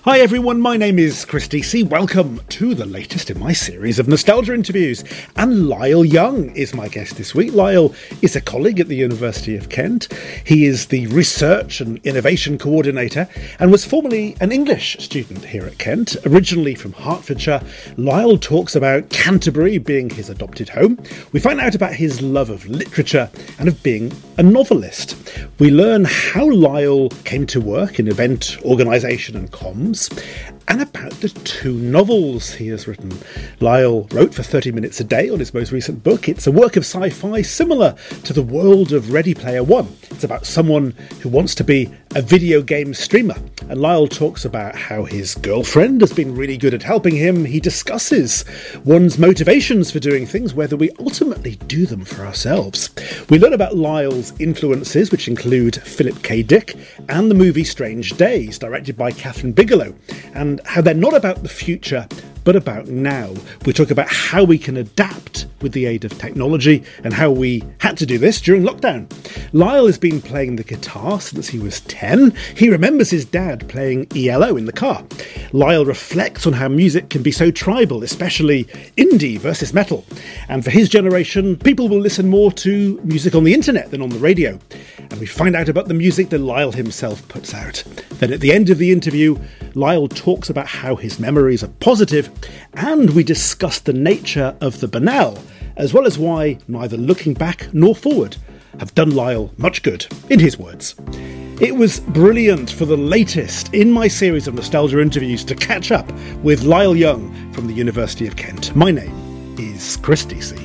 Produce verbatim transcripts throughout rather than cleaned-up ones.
Hi everyone, my name is Chris D C. Welcome to the latest in my series of nostalgia interviews. And Lyle Young is my guest this week. Lyle is a colleague at the University of Kent. He is the Research and Innovation Coordinator and was formerly an English student here at Kent. Originally from Hertfordshire, Lyle talks about Canterbury being his adopted home. We find out about his love of literature and of being a novelist. We learn how Lyle came to work in event organisation and comms, and about the two novels he has written. Lyle wrote for thirty minutes a day on his most recent book. It's a work of sci-fi similar to the world of Ready Player One. It's about someone who wants to be a video game streamer. And Lyle talks about how his girlfriend has been really good at helping him. He discusses one's motivations for doing things, whether we ultimately do them for ourselves. We learn about Lyle's influences, which include Philip K. Dick and the movie Strange Days, directed by Catherine Bigelow, and how they're not about the future, but about now. We talk about how we can adapt with the aid of technology and how we had to do this during lockdown. Lyle has been playing the guitar since he was ten. He remembers his dad playing E L O in the car. Lyle reflects on how music can be so tribal, especially indie versus metal. And for his generation, people will listen more to music on the internet than on the radio. And we find out about the music that Lyle himself puts out. Then at the end of the interview, Lyle talks about how his memories are positive, and we discuss the nature of the banal, as well as why neither looking back nor forward have done Lyle much good, in his words. It was brilliant for the latest in my series of nostalgia interviews to catch up with Lyle Young from the University of Kent. My name is Chris D C.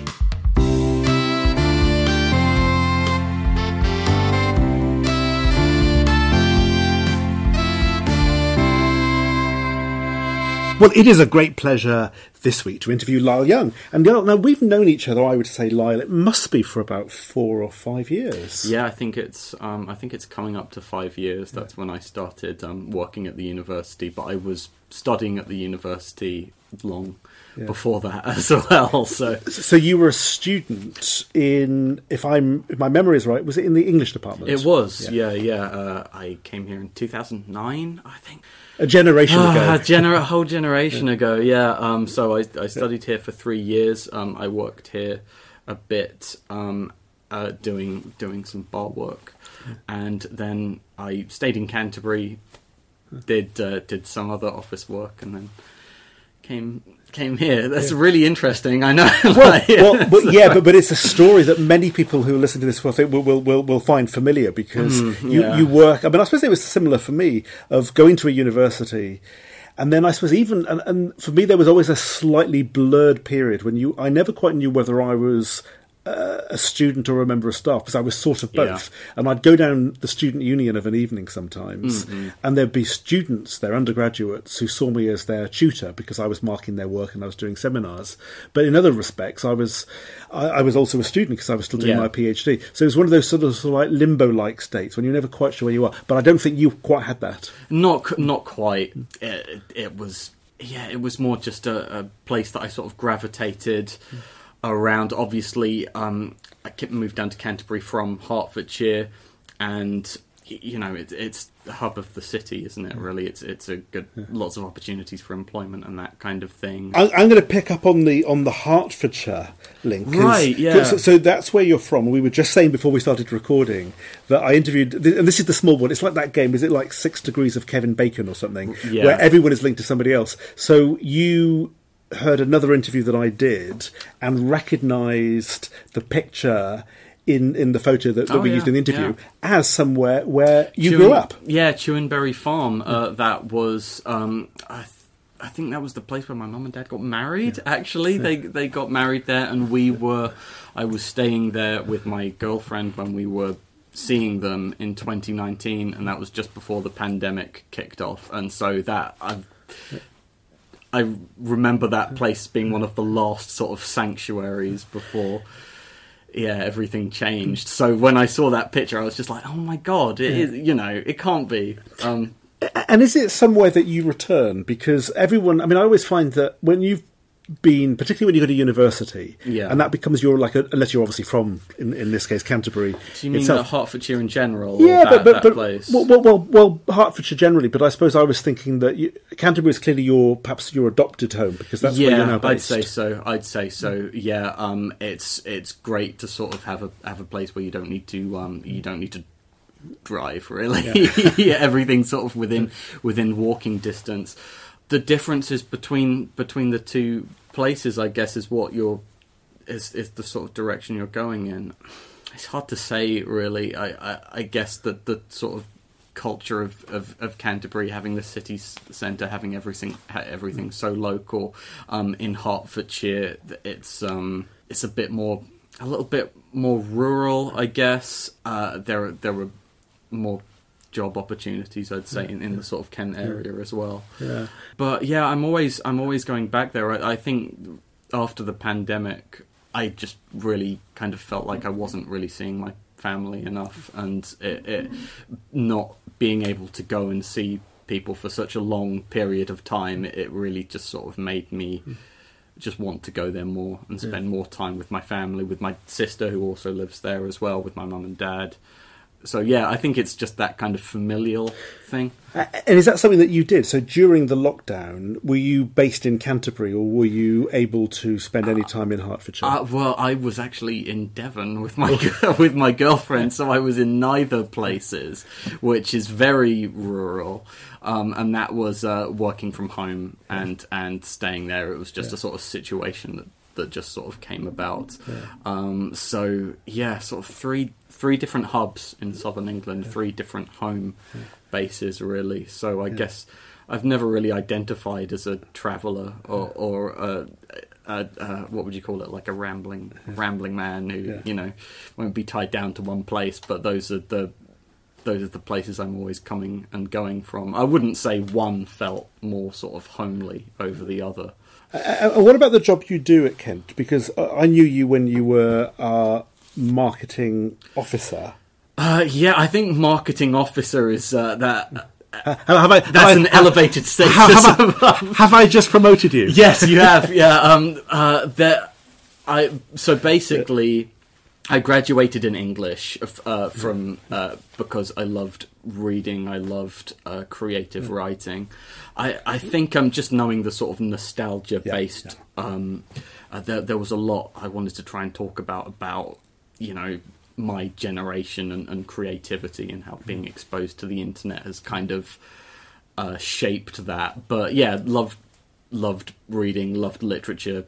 Well, it is a great pleasure this week to interview Lyle Young. And now we've known each other, I would say, Lyle, it must be for about four or five years. Yeah, I think it's um, I think it's coming up to five years. That's yeah. when I started um, working at the university, but I was studying at the university long yeah. before that as well. So, so you were a student in, if I'm if my memory is right, was it in the English department? It was, yeah, yeah. yeah. Uh, I came here in two thousand nine, I think. A generation uh, ago. A, gener- a whole generation yeah. ago, yeah. Um, so I, I studied yeah. here for three years. Um, I worked here a bit, um, uh, doing doing some bar work, yeah. and then I stayed in Canterbury, did uh, did some other office work, and then came came here. That's yeah. really interesting. I know. Well, like, well but yeah, but but it's a story that many people who listen to this will think will will will, will find familiar because mm, you yeah. you work. I mean, I suppose it was similar for me of going to a university. And then I suppose even, and, and for me, there was always a slightly blurred period when you, I never quite knew whether I was Uh, a student or a member of staff, because I was sort of both. Yeah. And I'd go down the student union of an evening sometimes, mm-hmm. and there'd be students, their undergraduates, who saw me as their tutor because I was marking their work and I was doing seminars. But in other respects, I was I, I was also a student because I was still doing yeah. my PhD. So it was one of those sort of, sort of like limbo-like states when you're never quite sure where you are. But I don't think you quite had that. Not not quite. It, it was yeah. It was more just a, a place that I sort of gravitated mm. around. Obviously, um, I moved down to Canterbury from Hertfordshire, and you know it, it's the hub of the city, isn't it? Really, it's it's a good yeah. lots of opportunities for employment and that kind of thing. I'm, I'm going to pick up on the on the Hertfordshire link, right? Yeah. So, so that's where you're from. We were just saying before we started recording that I interviewed, and this is the small one. It's like that game. Is it like Six Degrees of Kevin Bacon or something, yeah. where everyone is linked to somebody else? So you heard another interview that I did and recognised the picture in, in the photo that, that oh, we yeah, used in the interview yeah. as somewhere where you Chewin, grew up. Yeah, Chewinberry Farm. Uh, that was, um, I, th- I think that was the place where my mum and dad got married, yeah. actually. Yeah. They they got married there, and we were, I was staying there with my girlfriend when we were seeing them in twenty nineteen, and that was just before the pandemic kicked off. And so that, I've... I remember that place being one of the last sort of sanctuaries before, yeah, everything changed. So when I saw that picture, I was just like, oh my God, it yeah. is, you know, it can't be. Um, and is it somewhere that you return? Because everyone, I mean, I always find that when you've been, particularly when you go to university, Yeah. and that becomes your, like, a, unless you're obviously from, in, in this case, Canterbury. Do you mean itself. the Hertfordshire in general? Yeah, or that, but, but, that but place? well, well, well, well, Hertfordshire generally. But I suppose I was thinking that you, Canterbury is clearly your, perhaps your adopted home, because that's yeah, where you're now based. I'd say so. I'd say so. Yeah, um, it's it's great to sort of have a have a place where you don't need to um, you don't need to drive really. Yeah. yeah, everything's sort of within within walking distance. The differences between between the two places, I guess, is what you're is is the sort of direction you're going in. It's hard to say, really. I I, I guess that the sort of culture of, of, of Canterbury, having the city centre, having everything everything so local. Um, in Hertfordshire, it's um it's a bit more a little bit more rural, I guess. Uh, there there were more job opportunities, I'd say, in, in the sort of Kent area as well. Yeah. But yeah, I'm always I'm always going back there. I, I think after the pandemic, I just really kind of felt like I wasn't really seeing my family enough, and it, it not being able to go and see people for such a long period of time, it really just sort of made me just want to go there more and spend yeah. more time with my family, with my sister who also lives there as well, with my mum and dad. So yeah, I think it's just that kind of familial thing. And is that something that you did? So during the lockdown, were you based in Canterbury, or were you able to spend any time in Hertfordshire? Uh, well, I was actually in Devon with my with my girlfriend, so I was in neither places, which is very rural. Um, and that was uh, working from home and, and staying there. It was just yeah. a sort of situation that, that just sort of came about. Yeah. Um, so yeah, sort of three three different hubs in southern England, yeah. three different home yeah. bases really. So I yeah. guess I've never really identified as a traveller or, or a, a, a, what would you call it, like a rambling yeah. rambling man who yeah. you know won't be tied down to one place. But those are the those are the places I'm always coming and going from. I wouldn't say one felt more sort of homely over the other. Uh, what about the job you do at Kent? Because I knew you when you were uh, marketing officer. Uh, yeah, I think marketing officer is uh, that. Uh, have I, that's have an I, elevated status. Have, have, I, have I just promoted you? Yes, you have. Yeah. Um. Uh. That. I. So basically, I graduated in English uh, from uh, because I loved reading. I loved uh, creative yeah. writing. I, I think I'm um, just knowing the sort of nostalgia-based. Yeah, yeah. Um, uh, there, there was a lot I wanted to try and talk about about you know my generation and, and creativity, and how being exposed to the internet has kind of uh, shaped that. But yeah, loved loved reading, loved literature.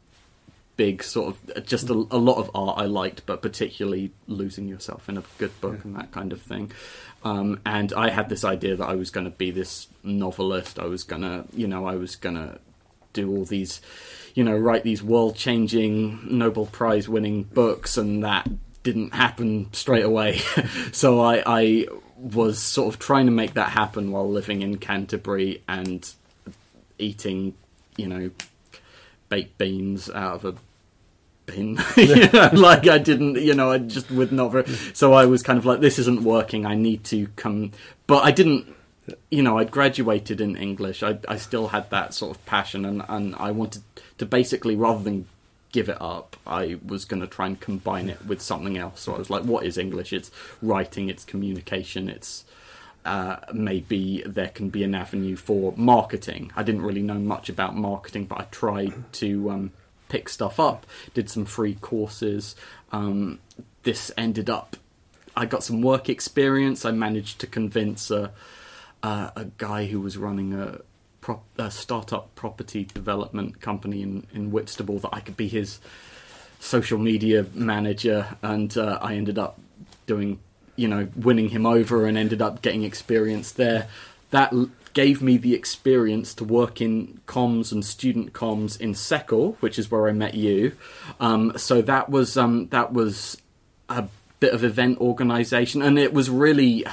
Big sort of just a, a lot of art I liked, but particularly losing yourself in a good book yeah. and that kind of thing. Um, and I had this idea that I was going to be this novelist. I was going to, you know, I was going to do all these, you know, write these world-changing, Nobel Prize-winning books, and that didn't happen straight away. So I, I was sort of trying to make that happen while living in Canterbury and eating, you know, baked beans out of a bin. you know, like I didn't, you know, I just would not very, so I was kind of like, this isn't working, I need to come, but I didn't, you know, I'd graduated in English, I, I still had that sort of passion, and, and I wanted to basically, rather than give it up, I was going to try and combine it with something else. So I was like, what is English? It's writing, it's communication, it's Uh, maybe there can be an avenue for marketing. I didn't really know much about marketing, but I tried to um, pick stuff up, did some free courses. Um, this ended up, I got some work experience. I managed to convince a, uh, a guy who was running a, prop, a startup property development company in, in Whitstable that I could be his social media manager, and uh, I ended up doing you know, winning him over, and ended up getting experience there. That l- gave me the experience to work in comms and student comms in Seckle, which is where I met you. Um, so that was um, that was a bit of event organisation, and it was really,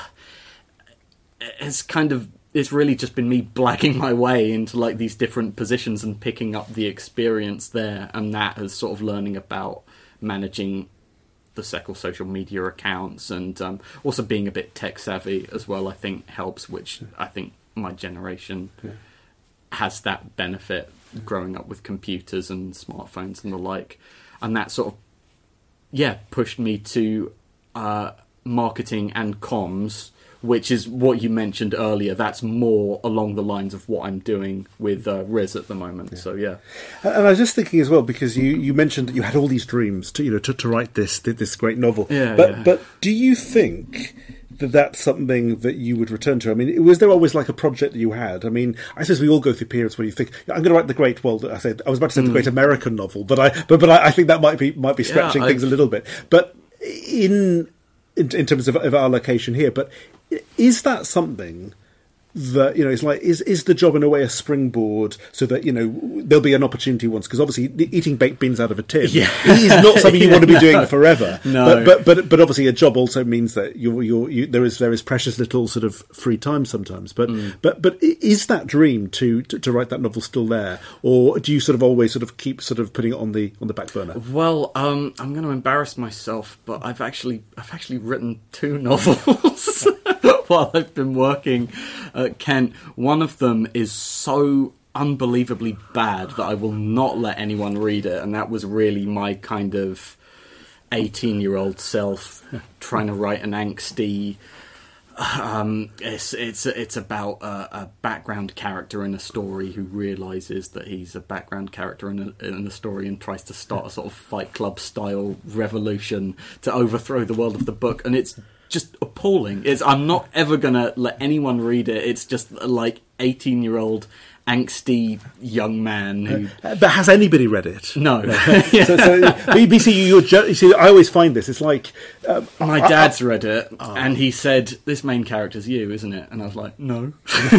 it's kind of, it's really just been me blacking my way into like these different positions and picking up the experience there, and that as sort of learning about managing the Seckle social media accounts, and um, also being a bit tech savvy as well, I think helps, which I think my generation yeah. has that benefit growing up with computers and smartphones and the like, and that sort of yeah pushed me to uh, marketing and comms, which is what you mentioned earlier. That's more along the lines of what I'm doing with uh, Riz at the moment. Yeah. So yeah, and I was just thinking as well, because you, you mentioned that you had all these dreams to you know to, to write this this great novel. Yeah, but yeah. but do you think that that's something that you would return to? I mean, was there always like a project that you had? I mean, I suppose we all go through periods where you think, I'm going to write the great. Well, I said I was about to say mm. the great American novel, but I but but I, I think that might be might be stretching yeah, things a little bit. But in in, in terms of, of our location here, but is that something that, you know, it's like, is is the job in a way a springboard so that, you know, there'll be an opportunity once? Because obviously eating baked beans out of a tin yeah. is not something you yeah, want to be no. doing forever. No. But, but but but obviously a job also means that you're, you're, you there is there is precious little sort of free time sometimes. But mm. but but is that dream to, to to write that novel still there, or do you sort of always sort of keep sort of putting it on the on the back burner? Well, um, I'm going to embarrass myself, but I've actually I've actually written two novels while I've been working at Kent. One of them is so unbelievably bad that I will not let anyone read it, and that was really my kind of eighteen-year-old self trying to write an angsty. Um, it's it's it's about a, a background character in a story who realizes that he's a background character in a, in a story and tries to start a sort of Fight Club style revolution to overthrow the world of the book, and it's just appalling. It's I'm not ever gonna let anyone read it. It's just like eighteen-year-old angsty young man who. Uh, but has anybody read it? No. no. yeah. so, so B B C, you're ju- you see, I always find this. It's like um, my I, dad's I, read it, oh. and he said, "This main character's you, isn't it?" And I was like, "No."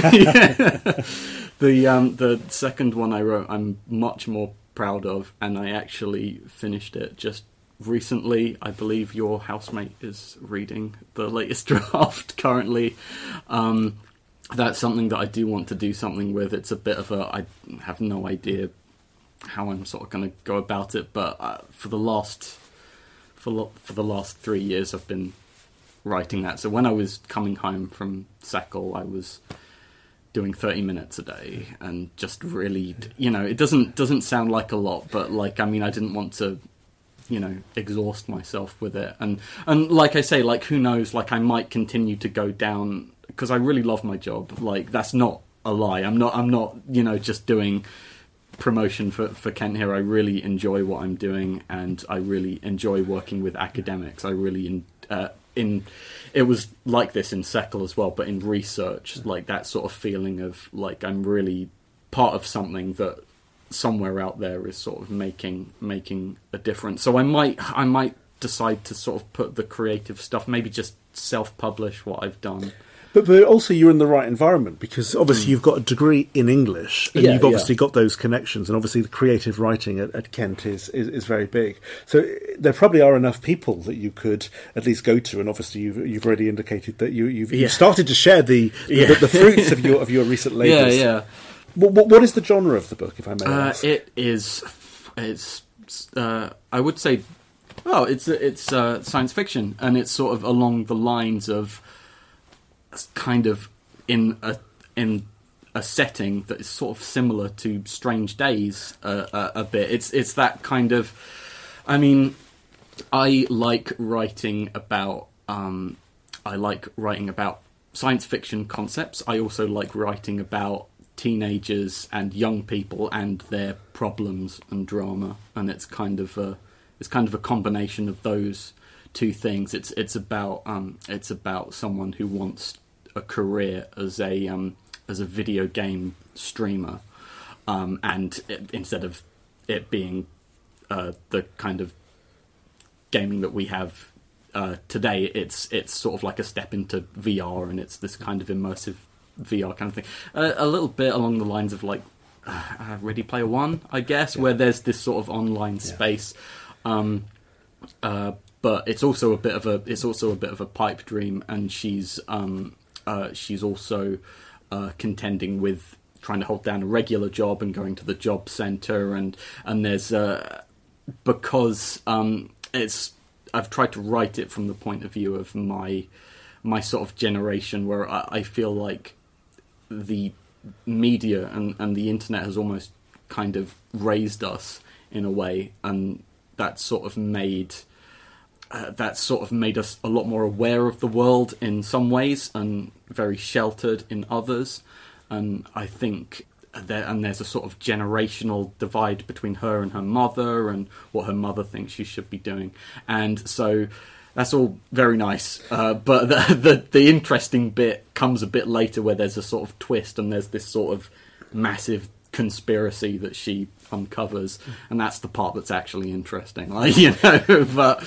yeah. The um, the second one I wrote, I'm much more proud of, and I actually finished it just recently. I believe your housemate is reading the latest draft currently. Um, that's something that I do want to do something with. It's a bit of a, I have no idea how I'm sort of going to go about it, but uh, for the last for lo- for the last three years I've been writing that. So when I was coming home from Sackle, I was doing thirty minutes a day and just really, you know, it doesn't doesn't sound like a lot, but like, I mean, I didn't want to, you know, exhaust myself with it. And, and like I say, like, who knows, like, I might continue to go down, because I really love my job. Like, that's not a lie. I'm not, I'm not, you know, just doing promotion for, for Kent here. I really enjoy what I'm doing, and I really enjoy working with academics. I really, in, uh, in, it was like this in Seckle as well, but in research, like that sort of feeling of, like, I'm really part of something that somewhere out there is sort of making making a difference. So I might I might decide to sort of put the creative stuff, maybe just self-publish what I've done. But but also you're in the right environment, because obviously mm. you've got a degree in English, and yeah, you've obviously yeah. got those connections, and obviously the creative writing at, at Kent is, is, is very big. So there probably are enough people that you could at least go to, and obviously you've you've already indicated that you you've, yeah. you've started to share the yeah. the, the fruits of your of your recent labours. Yeah, yeah. What, what, what is the genre of the book, if I may uh, ask? It is, it's, uh, I would say, well, it's it's uh, science fiction, and it's sort of along the lines of kind of in a in a setting that is sort of similar to Strange Days uh, a, a bit. It's it's that kind of. I mean, I like writing about. Um, I like writing about science fiction concepts. I also like writing about teenagers and young people and their problems and drama, and it's kind of a it's kind of a combination of those two things. It's it's about um, it's about someone who wants a career as a um, as a video game streamer, um, and it, instead of it being uh, the kind of gaming that we have uh, today, it's it's sort of like a step into V R, and it's this kind of immersive V R kind of thing, uh, a little bit along the lines of like uh, Ready Player One, I guess, yeah. where there's this sort of online space, yeah. um, uh, but it's also a bit of a it's also a bit of a pipe dream, and she's um, uh, she's also uh, contending with trying to hold down a regular job and going to the job centre, and and there's uh, because um, it's I've tried to write it from the point of view of my my sort of generation, where I, I feel like the media and, and the internet has almost kind of raised us in a way, and that sort of made uh, that sort of made us a lot more aware of the world in some ways and very sheltered in others. And I think there and there's a sort of generational divide between her and her mother and what her mother thinks she should be doing, and so that's all very nice, uh, but the, the the interesting bit comes a bit later, where there's a sort of twist and there's this sort of massive conspiracy that she uncovers, and that's the part that's actually interesting. Like, you know, but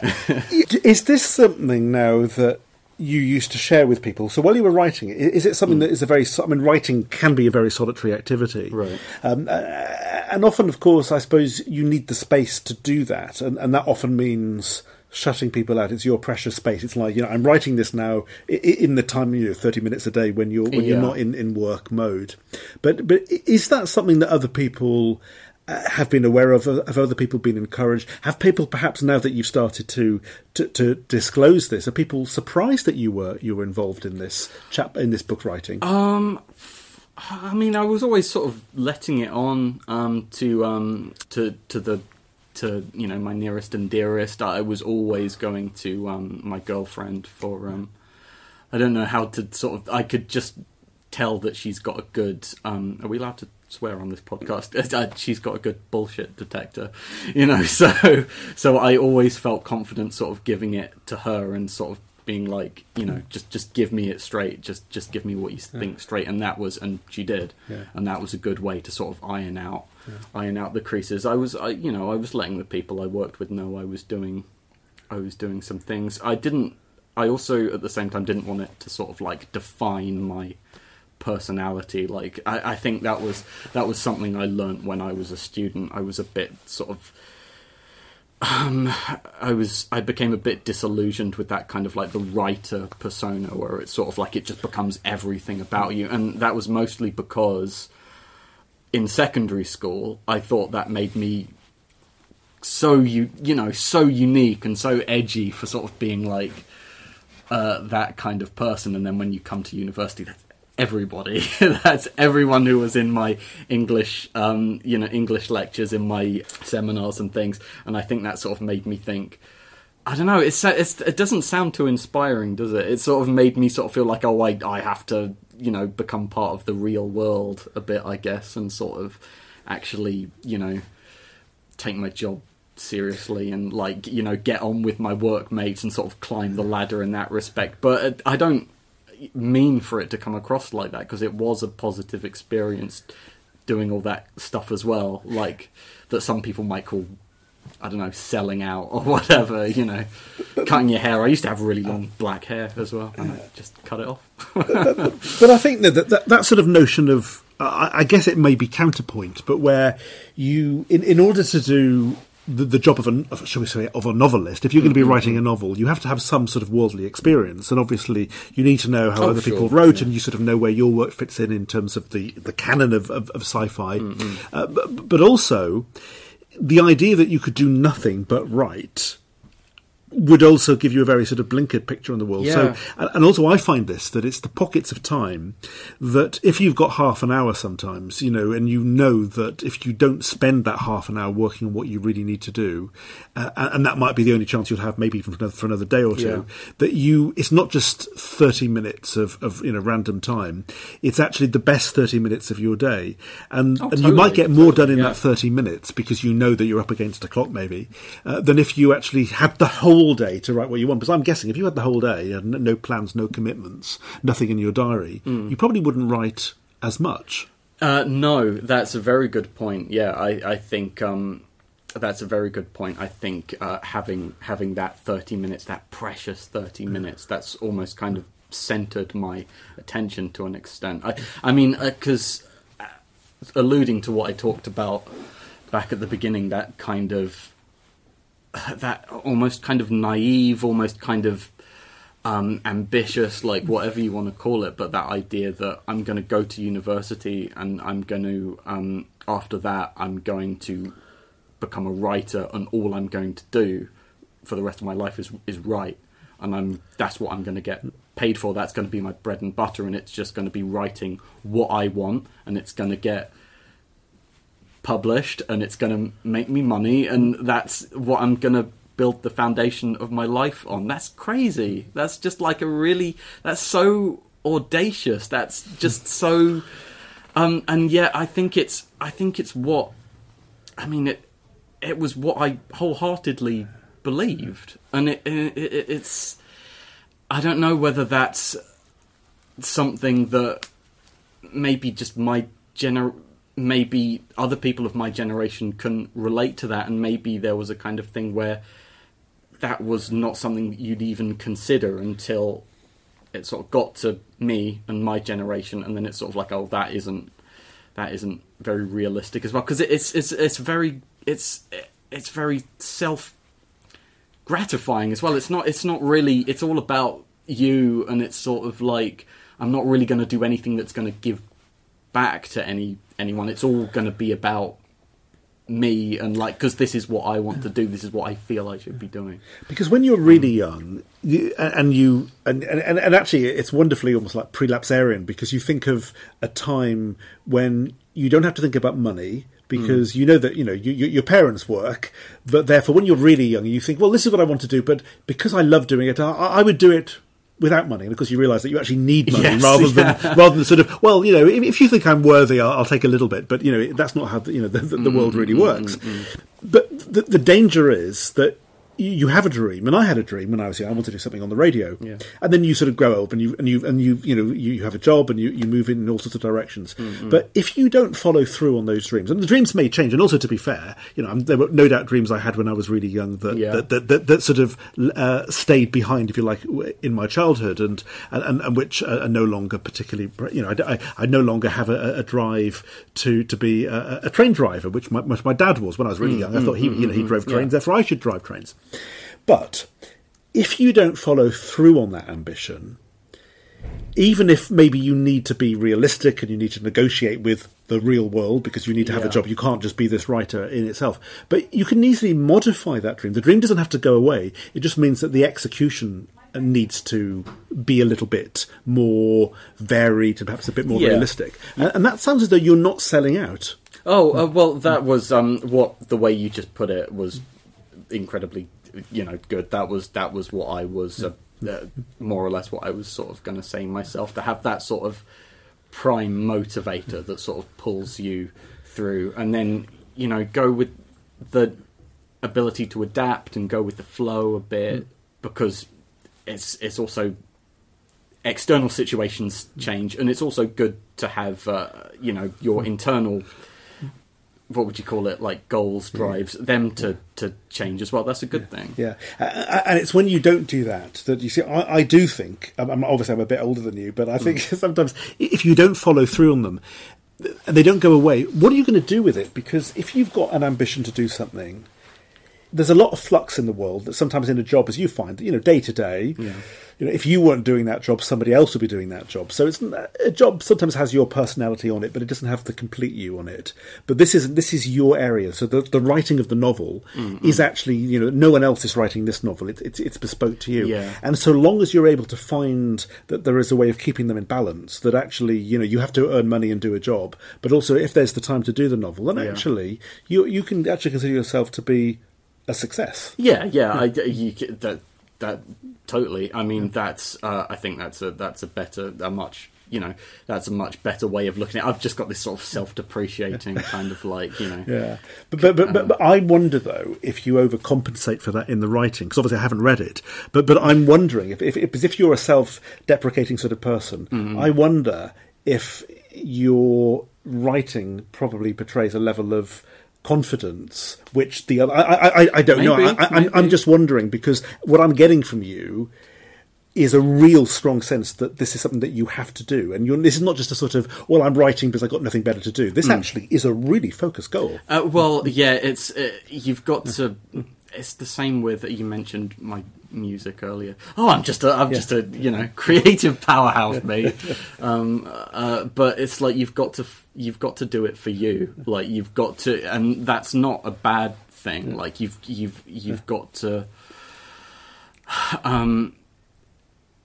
is this something now that you used to share with people? So while you were writing it, is it something mm. that is a very, I mean, writing can be a very solitary activity. Right. Um, uh, and often, of course, I suppose you need the space to do that. And, and that often means shutting people out. It's your precious space. It's like, you know, I'm writing this now in the time, you know, thirty minutes a day when you're, when yeah. you're not in, in work mode. But, but is that something that other people Uh, have been aware of? Have other people been encouraged? Have people, perhaps now that you've started to, to to disclose this, are people surprised that you were you were involved in this chap in this book writing? Um, I mean, I was always sort of letting it on um, to um, to to the to you know my nearest and dearest. I was always going to um, my girlfriend for um, I don't know how to sort of. I could just tell that she's got a good. Um, are we allowed to swear on this podcast? She's got a good bullshit detector, you know, so so I always felt confident sort of giving it to her and sort of being like, you know, just just give me it straight, just just give me what you think yeah. straight. And that was, and she did, yeah. and that was a good way to sort of iron out yeah. iron out the creases. I was I you know I was letting the people I worked with know I was doing I was doing some things. I didn't I also at the same time didn't want it to sort of like define my personality. Like I, I think that was that was something I learnt when I was a student. I was a bit sort of um I was I became a bit disillusioned with that kind of like the writer persona, where it's sort of like it just becomes everything about you, and that was mostly because in secondary school I thought that made me so you you know so unique and so edgy for sort of being like uh that kind of person. And then when you come to university, that's everybody. That's everyone who was in my English, um, you know, English lectures, in my seminars and things. And I think that sort of made me think. I don't know. It's, it's it doesn't sound too inspiring, does it? It sort of made me sort of feel like, oh, I I have to, you know, become part of the real world a bit, I guess, and sort of actually, you know, take my job seriously and like, you know, get on with my workmates and sort of climb the ladder in that respect. But I don't mean for it to come across like that, because it was a positive experience doing all that stuff as well, like that some people might call, I don't know, selling out or whatever, you know, cutting your hair. I used to have really long black hair as well, and I just cut it off. but, but, but I think that, that that sort of notion of, uh, I guess it may be counterpoint, but where you, in, in order to do The, the job of a, of, shall we say, of a novelist, if you're going to be mm-hmm. writing a novel, you have to have some sort of worldly experience, and obviously you need to know how oh, other sure. people wrote, yeah. and you sort of know where your work fits in in terms of the, the canon of, of, of sci-fi. Mm-hmm. Uh, but, but also, the idea that you could do nothing but write would also give you a very sort of blinkered picture on the world. Yeah. So, and also I find this, that it's the pockets of time that if you've got half an hour sometimes, you know, and you know that if you don't spend that half an hour working on what you really need to do, uh, and that might be the only chance you'll have maybe for another, for another day or two, yeah. that you, it's not just thirty minutes of, of, you know, random time, it's actually the best thirty minutes of your day. And, oh, and totally, you might get more totally, done in yeah. that thirty minutes because you know that you're up against a clock maybe, uh, than if you actually had the whole day to write what you want. Because I'm guessing if you had the whole day and no plans, no commitments, nothing in your diary, mm. you probably wouldn't write as much. Uh, no, that's a very good point. Yeah, I, I think um, that's a very good point. I think uh, having having that thirty minutes, that precious thirty minutes, that's almost kind of centered my attention to an extent. I, I mean, because uh, alluding to what I talked about back at the beginning, that kind of that almost kind of naive, almost kind of um, ambitious, like whatever you want to call it, but that idea that I'm going to go to university and I'm going to, um, after that, I'm going to become a writer, and all I'm going to do for the rest of my life is is write, and I'm that's what I'm going to get paid for. That's going to be my bread and butter, and it's just going to be writing what I want, and it's going to get published, and it's going to make me money, and that's what I'm going to build the foundation of my life on. That's crazy. That's just like a really, that's so audacious. That's just so, um, and yet I think it's, I think it's what, I mean, it, it was what I wholeheartedly believed, and it, it, it it's, I don't know whether that's something that maybe just my gener, maybe other people of my generation can relate to that, and maybe there was a kind of thing where that was not something you'd even consider until it sort of got to me and my generation, and then it's sort of like, oh, that isn't that isn't very realistic as well, because it's it's it's very it's it's very self gratifying as well. It's not it's not really it's all about you, and it's sort of like, I'm not really going to do anything that's going to give back to any anyone. It's all going to be about me, and like, because this is what I want to do, this is what I feel I should be doing. Because when you're really young, you, and you and, and and actually it's wonderfully almost like prelapsarian, because you think of a time when you don't have to think about money, because mm. you know that, you know, you, you, your parents work, but therefore when you're really young, you think, well, this is what I want to do, but because I love doing it, I, I would do it without money. And of course you realise that you actually need money, yes, rather than yeah. rather than sort of, well, you know, if, if you think I'm worthy, I'll, I'll take a little bit, but you know, that's not how the, you know the, the, the world really works. Mm-hmm. But the, the danger is that you have a dream, and I had a dream when I was young. I wanted to do something on the radio, yeah. and then you sort of grow up, and you and you and you you know you have a job, and you, you move in all sorts of directions. Mm-hmm. But if you don't follow through on those dreams, and the dreams may change, and also to be fair, you know, there were no doubt dreams I had when I was really young that yeah. that, that, that that sort of uh, stayed behind, if you like, in my childhood, and and, and which are no longer particularly, you know, I, I, I no longer have a, a drive to to be a, a train driver, which my, which my dad was when I was really mm-hmm. young. I thought he you know he drove trains, yeah. therefore I should drive trains. But if you don't follow through on that ambition, even if maybe you need to be realistic and you need to negotiate with the real world because you need to have yeah. a job, you can't just be this writer in itself. But you can easily modify that dream. The dream doesn't have to go away. It just means that the execution needs to be a little bit more varied and perhaps a bit more yeah. realistic. And, and that sounds as though you're not selling out. Oh, uh, well, that was um, what the way you just put it was incredibly, you know, good. That was that was what I was, uh, uh, more or less what I was sort of going to say myself, to have that sort of prime motivator that sort of pulls you through, and then, you know, go with the ability to adapt and go with the flow a bit, because it's it's also external situations change, and it's also good to have uh, you know, your internal, what would you call it, like goals, drives, yeah. them to, to change as well. That's a good yeah. thing. Yeah, uh, and it's when you don't do that that you see. I, I do think, I'm obviously I'm a bit older than you, but I think mm. sometimes if you don't follow through on them and they don't go away, what are you going to do with it? Because if you've got an ambition to do something, there's a lot of flux in the world that sometimes in a job, as you find, you know, day to day, yeah. you know, if you weren't doing that job, somebody else would be doing that job. So it's a job sometimes has your personality on it, but it doesn't have the complete you on it. But this is this is your area. So the the writing of the novel mm-hmm. is actually, you know, no one else is writing this novel. It, it's it's bespoke to you. Yeah. And so long as you're able to find that there is a way of keeping them in balance, that actually, you know, you have to earn money and do a job, but also if there's the time to do the novel, then yeah. actually you you can actually consider yourself to be a success. Yeah, yeah, I, you, that that totally. I mean, that's. Uh, I think that's a that's a better, a much, you know, that's a much better way of looking at it. I've just got this sort of self-depreciating kind of like, you know. Yeah, but but but, um, but, but I wonder though if you overcompensate for that in the writing, because obviously I haven't read it. But but I'm wondering if if if, if you're a self-deprecating sort of person, mm-hmm. I wonder if your writing probably portrays a level of confidence, which the other I I, I don't maybe, know. I, I, I'm, I'm just wondering, because what I'm getting from you is a real strong sense that this is something that you have to do, and you're, this is not just a sort of, well, I'm writing because I've got nothing better to do. This mm. actually is a really focused goal. Uh, well, yeah, it's uh, you've got to. It's the same with, you mentioned my music earlier. Oh, I'm just a, I'm yeah. just a, you know, creative powerhouse, mate. um, uh, but it's like you've got to, you've got to do it for you. Like you've got to, and that's not a bad thing. Yeah. Like you've, you've, you've yeah. got to. Um,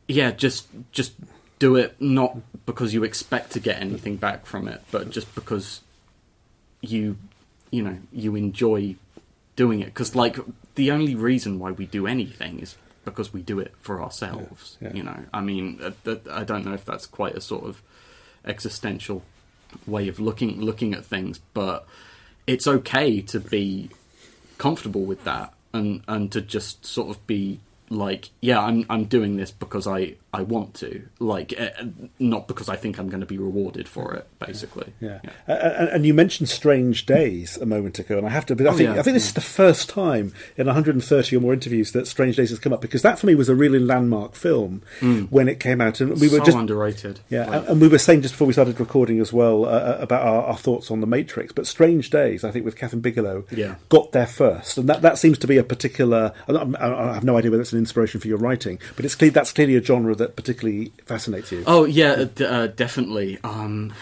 yeah, just just do it not because you expect to get anything back from it, but just because you you know you enjoy doing it. Because like the only reason why we do anything is because we do it for ourselves. Yeah, yeah. You know, I mean, uh, I don't know if that's quite a sort of existential way of looking looking at things, but it's okay to be comfortable with that and and to just sort of be like, yeah, I'm I'm doing this because I, I want to, like, uh, not because I think I'm going to be rewarded for it, basically. Yeah, yeah. yeah. Uh, and you mentioned Strange Days a moment ago, and I have to, I oh, think yeah. I think this is the first time in one hundred thirty or more interviews that Strange Days has come up, because that for me was a really landmark film mm. when it came out, and we were so just underrated. Yeah, like, and, and we were saying just before we started recording as well uh, about our, our thoughts on The Matrix, but Strange Days, I think, with Catherine Bigelow, yeah. got there first, and that, that seems to be a particular. I, I have no idea whether it's an inspiration for your writing, but it's clear, that's clearly a genre that particularly fascinates you. Oh yeah, d- uh, definitely. Um,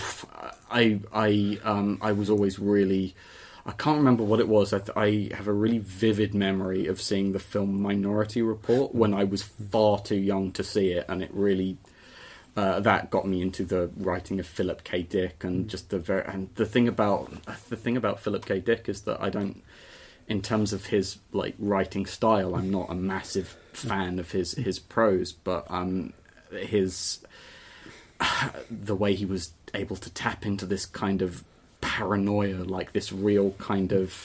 I I um, I was always really. I can't remember what it was. I, th- I have a really vivid memory of seeing the film Minority Report when I was far too young to see it, and it really uh, that got me into the writing of Philip K. Dick, and just the very and the thing about the thing about Philip K. Dick is that I don't. In terms of his like writing style, I'm not a massive fan of his, his prose, but um, his the way he was able to tap into this kind of paranoia, like this real kind of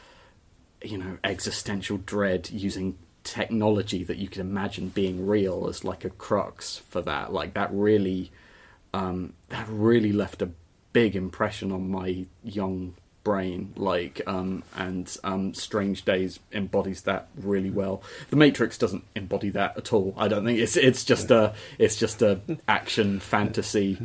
you know existential dread using technology that you could imagine being real as like a crux for that. Like that really, um, that really left a big impression on my young brain, like um and um Strange Days embodies that really well. The Matrix doesn't embody that at all. I don't think it's it's just a it's just a action fantasy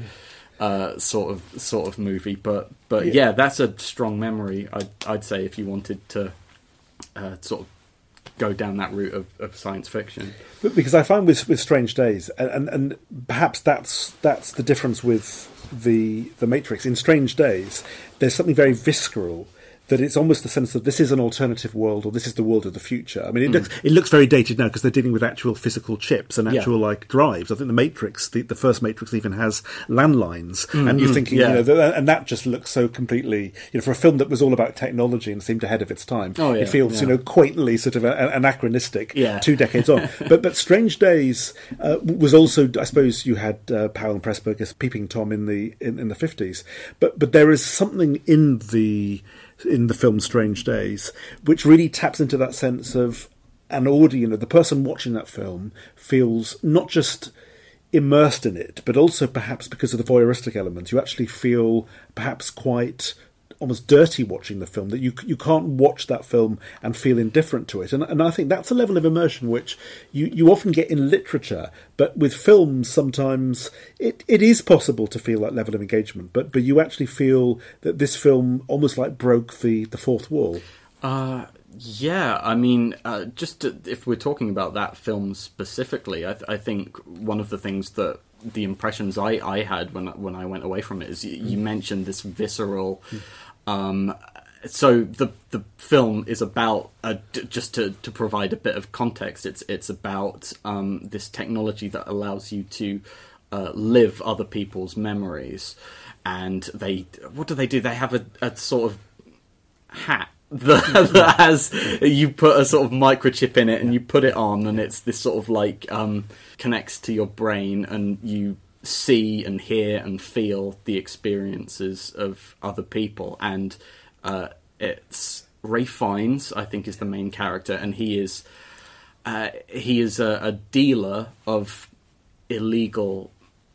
uh sort of sort of movie, but but yeah, yeah that's a strong memory. I'd I'd say if you wanted to uh, sort of go down that route of, of science fiction. But because I find with with Strange Days, and, and and perhaps that's that's the difference with the the Matrix. In Strange Days, there's something very visceral, that it's almost the sense that this is an alternative world, or this is the world of the future. I mean, it, mm. looks, it looks very dated now because they're dealing with actual physical chips and actual yeah. like drives. I think the Matrix, the, the first Matrix, even has landlines, mm, and you're mm, thinking, yeah. you know, the, and that just looks so completely, you know, for a film that was all about technology and seemed ahead of its time. Oh, yeah, it feels, yeah. you know, quaintly sort of a, a, anachronistic, yeah. two decades on. But but Strange Days uh, was also, I suppose, you had uh, Powell and Pressburger as Peeping Tom in the in, in the fifties, but but there is something in the in the film Strange Days, which really taps into that sense of an audience. You know, the person watching that film feels not just immersed in it, but also perhaps because of the voyeuristic element, you actually feel perhaps quite almost dirty watching the film, that you you can't watch that film and feel indifferent to it. And, and I think that's a level of immersion which you, you often get in literature, but with films sometimes it, it is possible to feel that level of engagement, but but you actually feel that this film almost like broke the, the fourth wall. Uh, yeah, I mean, uh, just to, if we're talking about that film specifically, I, th- I think one of the things that the impressions I, I had when when I went away from it is you, you mentioned this visceral. Um, so the the film is about uh, d- just to, to provide a bit of context. It's it's about um, this technology that allows you to uh, live other people's memories, and they what do they do? They have a, a sort of hat that, that has you put a sort of microchip in it, and you put it on, and it's this sort of like um, connects to your brain, and you see and hear and feel the experiences of other people. And uh, it's Ray Fiennes, I think, is the main character, and he is uh, he is a, a dealer of illegal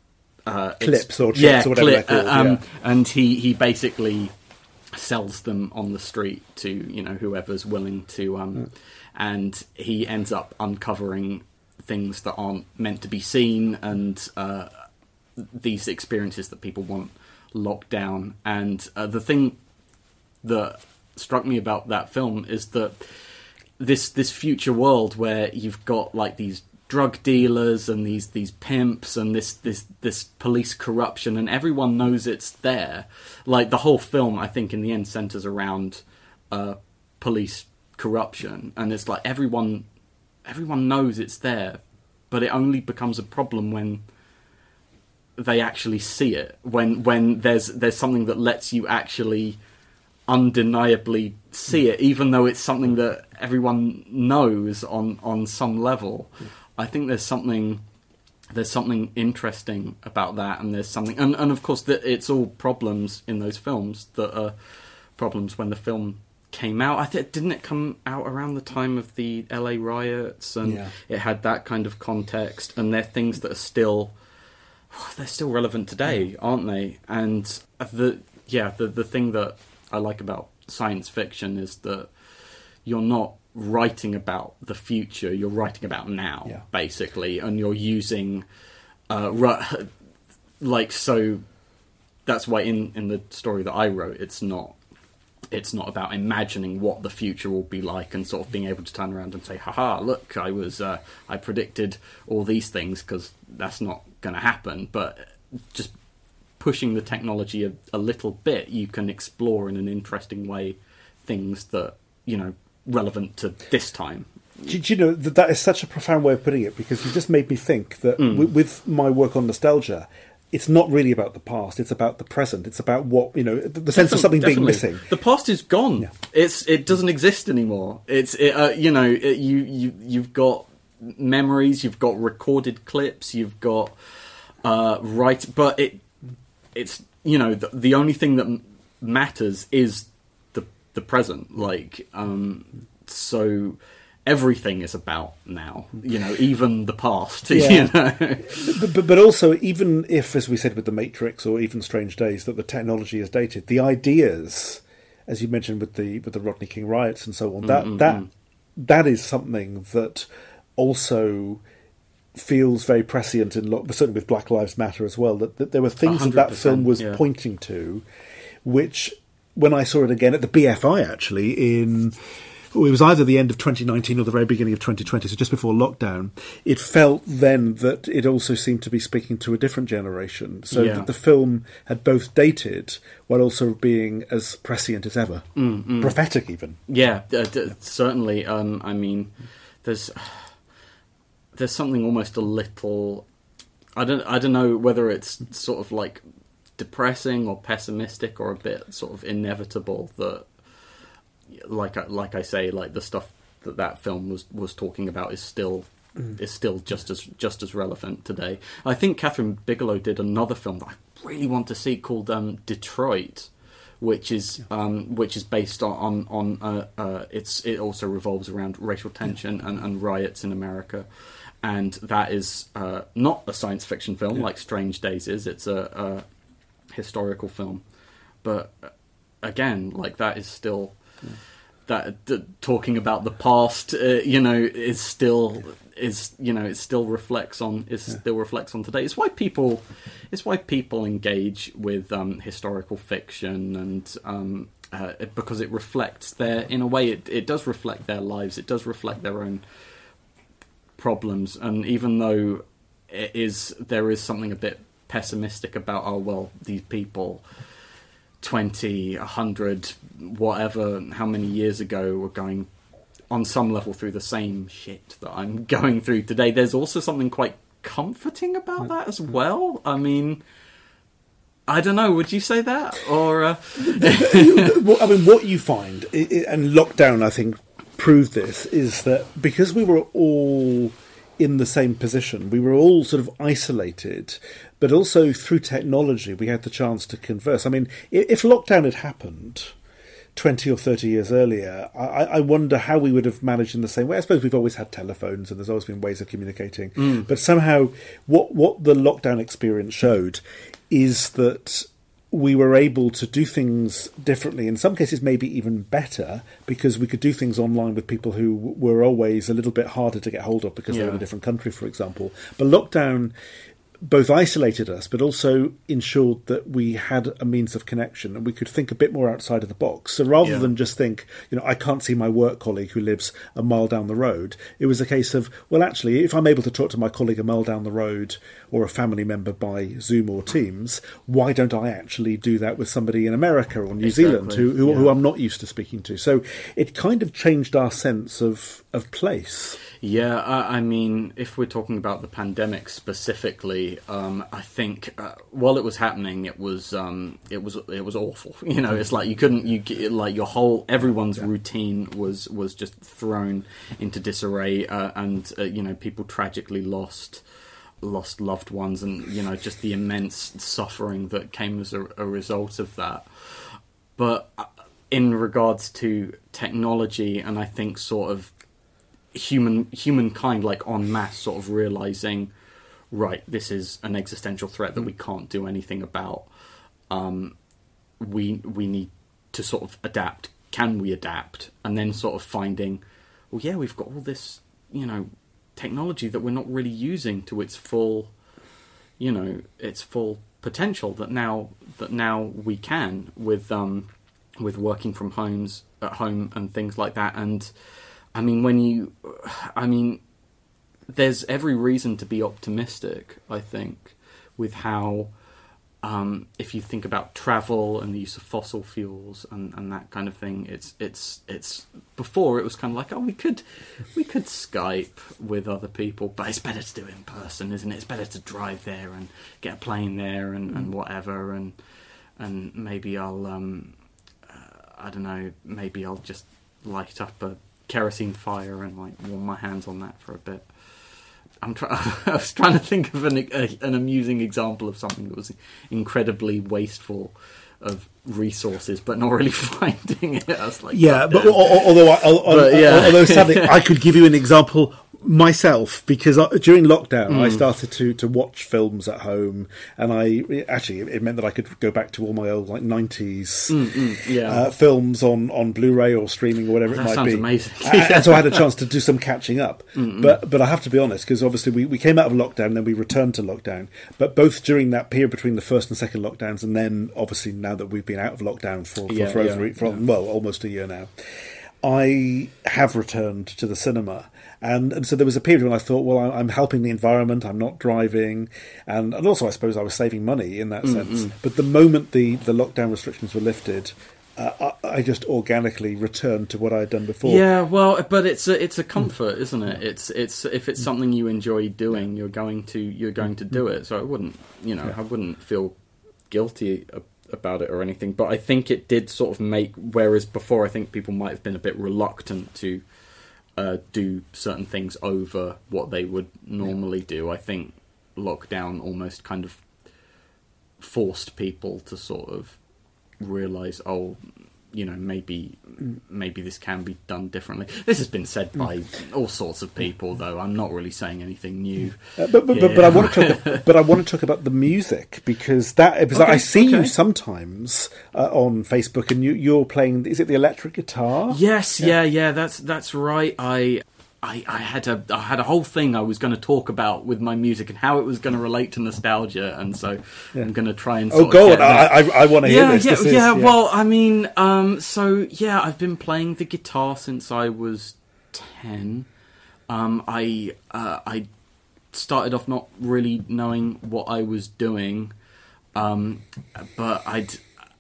uh, clips or chips yeah, or whatever clip, they're called. Uh, um, yeah. And he, he basically sells them on the street to, you know, whoever's willing to, um, mm. and he ends up uncovering things that aren't meant to be seen, and uh, these experiences that people want locked down. And uh, the thing that struck me about that film is that this this future world where you've got like these drug dealers and these these pimps and this this this police corruption, and everyone knows it's there. Like the whole film, I think, in the end centers around uh, police corruption, and it's like everyone everyone knows it's there, but it only becomes a problem when they actually see it, when when there's there's something that lets you actually undeniably see it, even though it's something that everyone knows on on some level. I think there's something there's something interesting about that, and there's something, and, and of course that it's all problems in those films that are problems when the film came out. I think didn't it come out around the time of the L A riots, and yeah. it had that kind of context, and they're things that are still they're still relevant today, aren't they? And the yeah, the the thing that I like about science fiction is that you're not writing about the future, you're writing about now, yeah. basically, and you're using uh, ru- like so. That's why in in the story that I wrote, it's not. It's not about imagining what the future will be like and sort of being able to turn around and say, haha, look, I was, uh, I predicted all these things, because that's not going to happen. But just pushing the technology a, a little bit, you can explore in an interesting way things that, you know, relevant to this time. Do, do you know, that, that is such a profound way of putting it, because you just made me think that Mm. with, with my work on nostalgia, it's not really about the past, it's about the present. It's about what, you know, the, the sense of something Definitely. being missing. The past is gone. Yeah. It's it doesn't exist anymore. It's it, uh, you know it, you you you've got memories, you've got recorded clips, you've got uh, right, but it it's you know the, the only thing that m- matters is the the present. Like um, so. Everything is about now, you know, even the past, Yeah. you know. But, but, but also, even if, as we said with The Matrix or even Strange Days, that the technology is dated, the ideas, as you mentioned with the with the Rodney King riots and so on, that Mm-mm-mm. that that is something that also feels very prescient in lo- certainly with Black Lives Matter as well. That, that there were things that that film was yeah. pointing to, which when I saw it again at the B F I actually in. It was either the end of twenty nineteen or the very beginning of twenty twenty, so just before lockdown. It felt then that it also seemed to be speaking to a different generation. So Yeah. that the film had both dated while also being as prescient as ever. Mm, mm. Prophetic, even. Yeah, uh, d- certainly. Um, I mean, there's there's something almost a little. I don't. I don't know whether it's sort of like depressing or pessimistic or a bit sort of inevitable that. Like I, like I say, like the stuff that that film was, was talking about is still mm. is still just as just as relevant today. I think Catherine Bigelow did another film that I really want to see called um, Detroit, which is yeah. um, which is based on on, on uh, uh, it's it also revolves around racial tension yeah. and, and riots in America, and that is uh, not a science fiction film yeah. like Strange Days is. It's a, a historical film, but again, like that is still. Yeah. That, that talking about the past, uh, you know, is still is you know it still reflects on is yeah. still reflects on today. It's why people, it's why people engage with um, historical fiction, and um, uh, because it reflects their in a way it it does reflect their lives. It does reflect their own problems, and even though it is there is something a bit pessimistic about oh well these people. twenty, a hundred, whatever, how many years ago were going on some level through the same shit that I'm going through today. There's also something quite comforting about that as well. I mean, I don't know, would you say that? Or uh... I mean, what you find, and lockdown I think proved this, is that because we were all in the same position, we were all sort of isolated, but also through technology we had the chance to converse. I mean, if lockdown had happened twenty or thirty years earlier, I, I wonder how we would have managed in the same way. I suppose we've always had telephones and there's always been ways of communicating, mm. but somehow what what the lockdown experience showed is that we were able to do things differently, in some cases maybe even better, because we could do things online with people who were always a little bit harder to get hold of because yeah. they're in a different country, for example. But lockdown both isolated us, but also ensured that we had a means of connection and we could think a bit more outside of the box. So rather yeah. than just think, you know, I can't see my work colleague who lives a mile down the road, it was a case of, well, actually, if I'm able to talk to my colleague a mile down the road or a family member by Zoom or Teams, why don't I actually do that with somebody in America or New exactly. Zealand who, who, yeah. who I'm not used to speaking to? So it kind of changed our sense of of place. Yeah, I, I mean, if we're talking about the pandemic specifically, um, I think uh, while it was happening, it was um, it was it was awful. You know, it's like you couldn't you get- like your whole everyone's Yeah. routine was was just thrown into disarray, uh, and uh, you know, people tragically lost lost loved ones, and you know, just the immense suffering that came as a, a result of that. But uh, in regards to technology, and I think sort of human humankind, like en masse, sort of realizing, right, this is an existential threat that we can't do anything about. Um, we we need to sort of adapt. Can we adapt? And then sort of finding, well, yeah, we've got all this, you know, technology that we're not really using to its full, you know, its full potential. That now that now we can with um with working from homes at home and things like that. And I mean, when you, I mean, there's every reason to be optimistic, I think, with how, um, if you think about travel and the use of fossil fuels and, and that kind of thing, it's, it's, it's, before it was kind of like, oh, we could, we could Skype with other people, but it's better to do it in person, isn't it? It's better to drive there and get a plane there and, and whatever. And, and maybe I'll, um, uh, I don't know, maybe I'll just light up a kerosene fire and like warm my hands on that for a bit. I'm trying. I was trying to think of an a, an amusing example of something that was incredibly wasteful of resources, but not really finding it. I was like, Yeah, God but damn. al- al- although I, al- But, al- yeah. although sadly I could give you an example myself, because I, during lockdown Mm. I started to, to watch films at home, and I actually it meant that I could go back to all my old like nineties Mm, mm, yeah. uh, films on, on Blu-ray or streaming or whatever That it might sounds be. amazing. and, and so I had a chance to do some catching up. But but I have to be honest, because obviously we, we came out of lockdown, then we returned to lockdown. But both during that period between the first and second lockdowns, and then obviously now that we've been out of lockdown for, for, Yeah, for, yeah, over, for yeah. well almost a year now, I have returned to the cinema. And, and so there was a period when I thought, well, I- I'm helping the environment, I'm not driving, and, and also I suppose I was saving money in that sense. But the moment the, the lockdown restrictions were lifted, uh, I, I just organically returned to what I had done before. Yeah, well, but it's a it's a comfort, isn't it? It's it's if it's something you enjoy doing, you're going to you're going to do it. So I wouldn't, you know, I wouldn't feel guilty a- about it or anything. But I think it did sort of make, whereas before I think people might have been a bit reluctant to uh, do certain things over what they would normally do. I think lockdown almost kind of forced people to sort of realise, oh, you know, maybe maybe this can be done differently. This has been said by all sorts of people, though. I'm not really saying anything new. Uh, but, but, but, but I want to talk. But I want to talk about the music, because that because Okay, I see you okay. sometimes uh, on Facebook, and you, you're playing. Is it the electric guitar? Yes, yeah, yeah, that's that's right. I, I, I had a I had a whole thing I was going to talk about with my music and how it was going to relate to nostalgia, and so I'm going to try and. Sort Oh, of go get on! that. I, I, I want to hear Yeah, this. yeah, This is- yeah. Well, I mean, um, so yeah, I've been playing the guitar since I was ten. Um, I uh, I started off not really knowing what I was doing, um, but I'd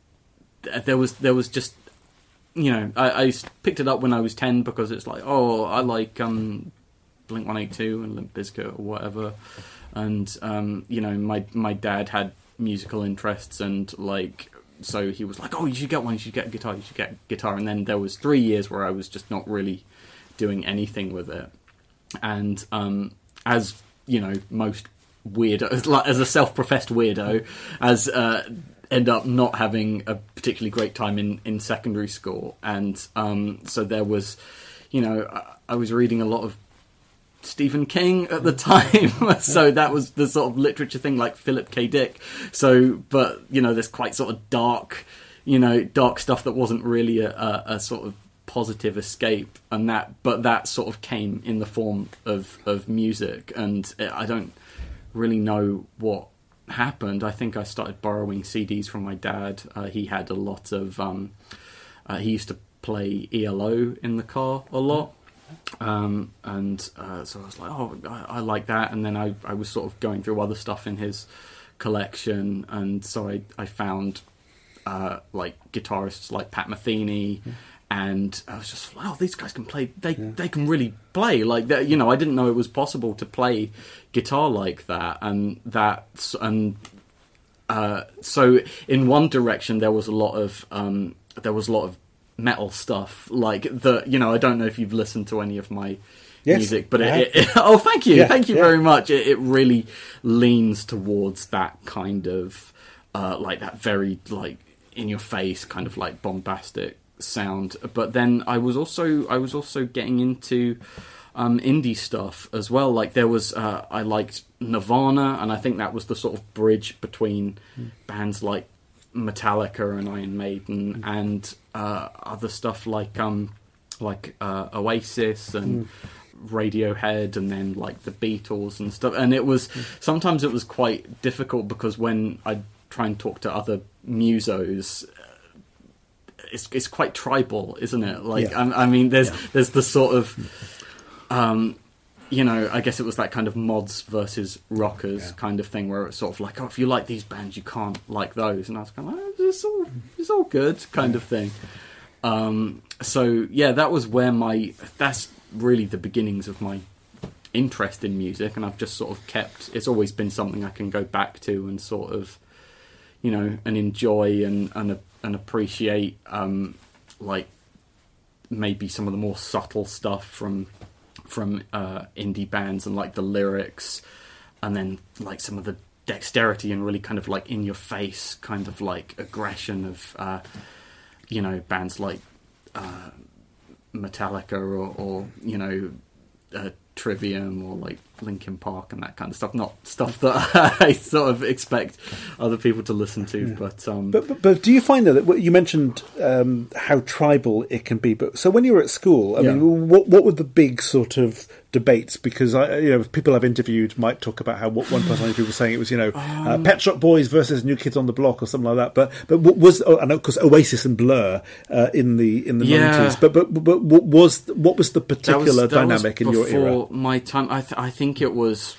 there was there was just. You know, I, I picked it up when I was ten because it's like, oh, I like um, Blink one eighty-two and Limp Bizkit or whatever, and um, you know, my my dad had musical interests, and like, so he was like, oh, you should get one, you should get a guitar, you should get a guitar, and then there was three years where I was just not really doing anything with it, and um, as you know, most weirdo, like, as a self-professed weirdo, as uh, end up not having a particularly great time in, in secondary school. And um, so there was, you know, I, I was reading a lot of Stephen King at the time. So that was the sort of literature thing, like Philip K. Dick. So, but, you know, there's quite sort of dark, you know, dark stuff that wasn't really a, a, a sort of positive escape. And that, but that sort of came in the form of, of music. And I don't really know what happened. I think I started borrowing C Ds from my dad. Uh, he had a lot of um, uh, he used to play E L O in the car a lot, um, and uh, so I was like, oh, I, I like that. And then I, I was sort of going through other stuff in his collection, and so I, I found uh, like guitarists like Pat Metheny and I was just, wow, these guys can play. They yeah. they can really play like that. You know, I didn't know it was possible to play guitar like that, and that and uh, so in one direction there was a lot of um, there was a lot of metal stuff like the. You know, I don't know if you've listened to any of my yes, music, but it, it, oh, thank you, yeah, thank you yeah. very much. It, it really leans towards that kind of uh, like that very like in your face kind of like bombastic sound. But then I was also I was also getting into um, indie stuff as well. Like there was uh, I liked Nirvana, and I think that was the sort of bridge between mm. bands like Metallica and Iron Maiden mm. and uh, other stuff like um like uh, Oasis and mm. Radiohead, and then like the Beatles and stuff. And it was sometimes it was quite difficult because when I try and talk to other musos, it's it's quite tribal, isn't it? Like yeah. I, I mean, there's yeah. there's the sort of um, you know, I guess it was that kind of mods versus rockers yeah. kind of thing, where it's sort of like, oh, if you like these bands, you can't like those, and I was kind of like, oh, it's all it's all good kind of thing. Um, so yeah, that was where my that's really the beginnings of my interest in music, and I've just sort of kept. It's always been something I can go back to and sort of, you know, and enjoy and and and appreciate, um, like maybe some of the more subtle stuff from from uh, indie bands, and like the lyrics, and then like some of the dexterity and really kind of like in your face kind of like aggression of uh, you know, bands like uh, Metallica or, or you know uh, Trivium or like Linkin Park and that kind of stuff. Not stuff that I sort of expect other people to listen to, yeah. but, um, but but but do you find that you mentioned um, how tribal it can be? But so when you were at school, I yeah. mean, what what were the big sort of debates? Because I, you know, people I've interviewed might talk about how what one person I interviewed was saying it was, you know, um, uh, Pet Shop Boys versus New Kids on the Block or something like that. But but what was oh, I know because Oasis and Blur uh, in the in the nineties. Yeah. But but but what was what was the particular that was, that dynamic in your era? My time, I th- I think it was.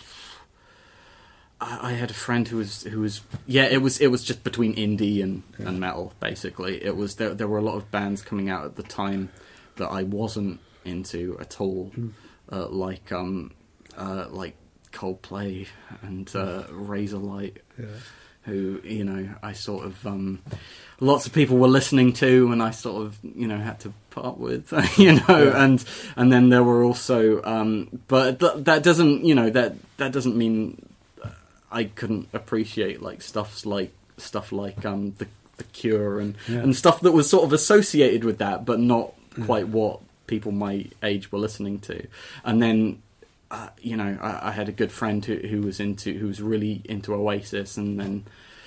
I, I had a friend who was who was yeah. It was it was just between indie and, yeah. and metal. Basically, it was there. There were a lot of bands coming out at the time that I wasn't into at all, mm. uh, like um, uh, like Coldplay and uh, Razorlight. Yeah. Who, you know, I sort of, um, lots of people were listening to, and I sort of, you know, had to put up with, you know, yeah. and and then there were also, um, but th- that doesn't, you know, that that doesn't mean I couldn't appreciate like stuffs like stuff like um, the the Cure and yeah. and stuff that was sort of associated with that, but not yeah. quite what people my age were listening to, and then. Uh, you know, I, I had a good friend who, who was into, who was really into Oasis, and then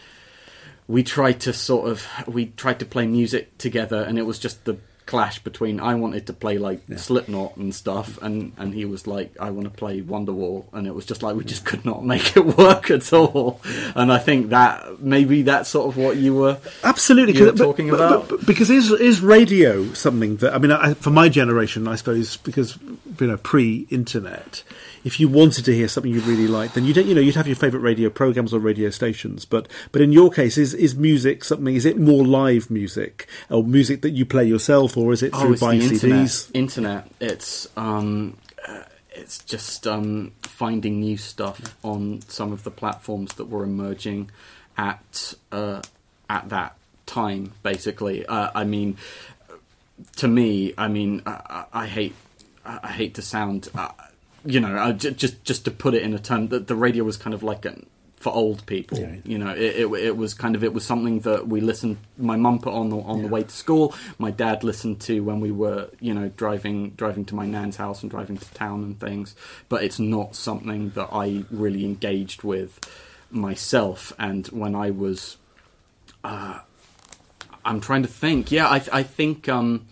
we tried to sort of, we tried to play music together, and it was just the clash between, I wanted to play like yeah. Slipknot and stuff, and, and he was like, I want to play Wonderwall, and it was just like, we just could not make it work at all. And I think that, maybe that's sort of what you were absolutely you were but, talking but, about. But, but, because is is radio something that, I mean, I, for my generation, I suppose, because, you know, pre-internet, if you wanted to hear something you really liked, then you don't, you know, you'd have your favourite radio programs or radio stations. But but in your case, is is music something? Is it more live music or music that you play yourself, or is it through oh, it's buying the internet. C Ds? Internet. It's um, uh, it's just um, finding new stuff on some of the platforms that were emerging at uh, at that time. Basically, uh, I mean, to me, I mean, I, I hate I hate to sound. Uh, You know, uh, j- just just to put it in a term, that the radio was kind of like a, for old people. Yeah. You know, it, it it was kind of it was something that we listened. My mum put on the, on yeah. the way to school. My dad listened to when we were, you know, driving driving to my nan's house and driving to town and things. But it's not something that I really engaged with myself. And when I was, uh, I'm trying to think. Yeah, I I think. Um,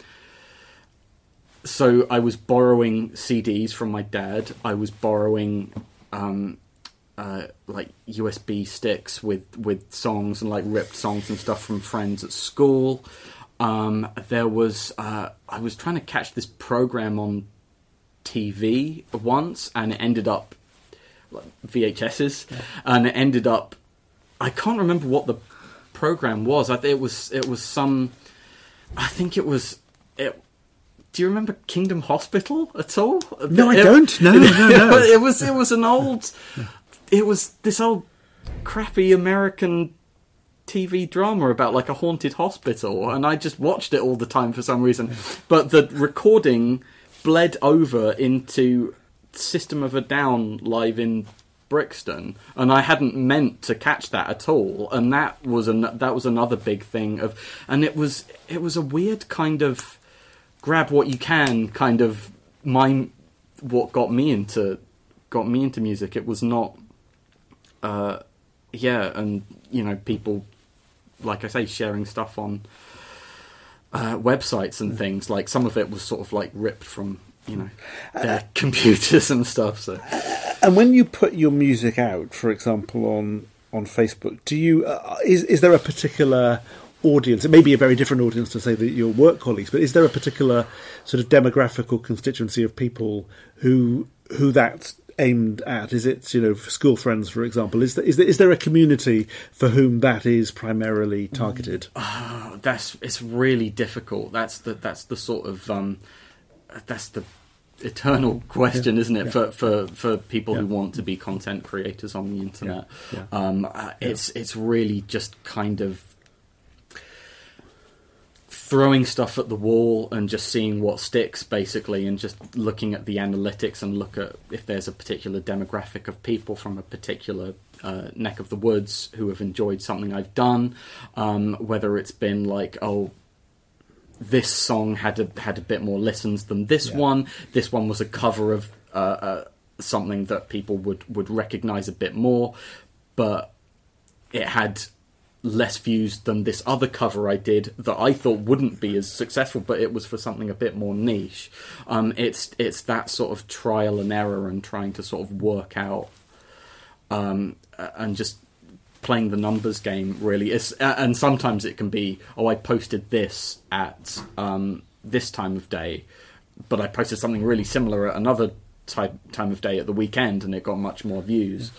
So I was borrowing C Ds from my dad. I was borrowing um, uh, like U S B sticks with, with songs and like ripped songs and stuff from friends at school. Um, there was uh, I was trying to catch this program on T V once, and it ended up like V H S's, yeah. and it ended up. I can't remember what the program was. I think it was it was some. I think it was. it. Do you remember Kingdom Hospital at all? No, I it, don't. No, no, no. It was it was an old. It was this old crappy American T V drama about like a haunted hospital, and I just watched it all the time for some reason. But the recording bled over into System of a Down live in Brixton, and I hadn't meant to catch that at all. And that was an that was another big thing of, and it was it was a weird kind of grab what you can kind of mine. What got me into got me into music. It was not, uh, yeah, and you know people. Like I say, sharing stuff on uh, websites and things. Like some of it was sort of like ripped from, you know, their uh, computers and stuff. So, and when you put your music out, for example, on on Facebook, do you uh, is is there a particular audience? It may be a very different audience to say that your work colleagues, but is there a particular sort of demographic or constituency of people who who that's aimed at? Is it, you know, for school friends, for example? Is there, is there, is there a community for whom that is primarily targeted? Oh, that's it's really difficult. That's the that's the sort of um, that's the eternal question, yeah. isn't it? Yeah. For for for people yeah. who want to be content creators on the internet, yeah. Yeah. Um, uh, it's yeah. it's really just kind of throwing stuff at the wall and just seeing what sticks, basically, and just looking at the analytics and look at if there's a particular demographic of people from a particular uh, neck of the woods who have enjoyed something I've done, um, whether it's been like, oh, this song had a, had a bit more listens than this yeah. one, this one was a cover of uh, uh, something that people would, would recognise a bit more, but it had less views than this other cover I did that I thought wouldn't be as successful, but it was for something a bit more niche. Um, it's it's that sort of trial and error and trying to sort of work out um, and just playing the numbers game, really. It's, and sometimes it can be, oh, I posted this at um, this time of day, but I posted something really similar at another type, time of day at the weekend, and it got much more views.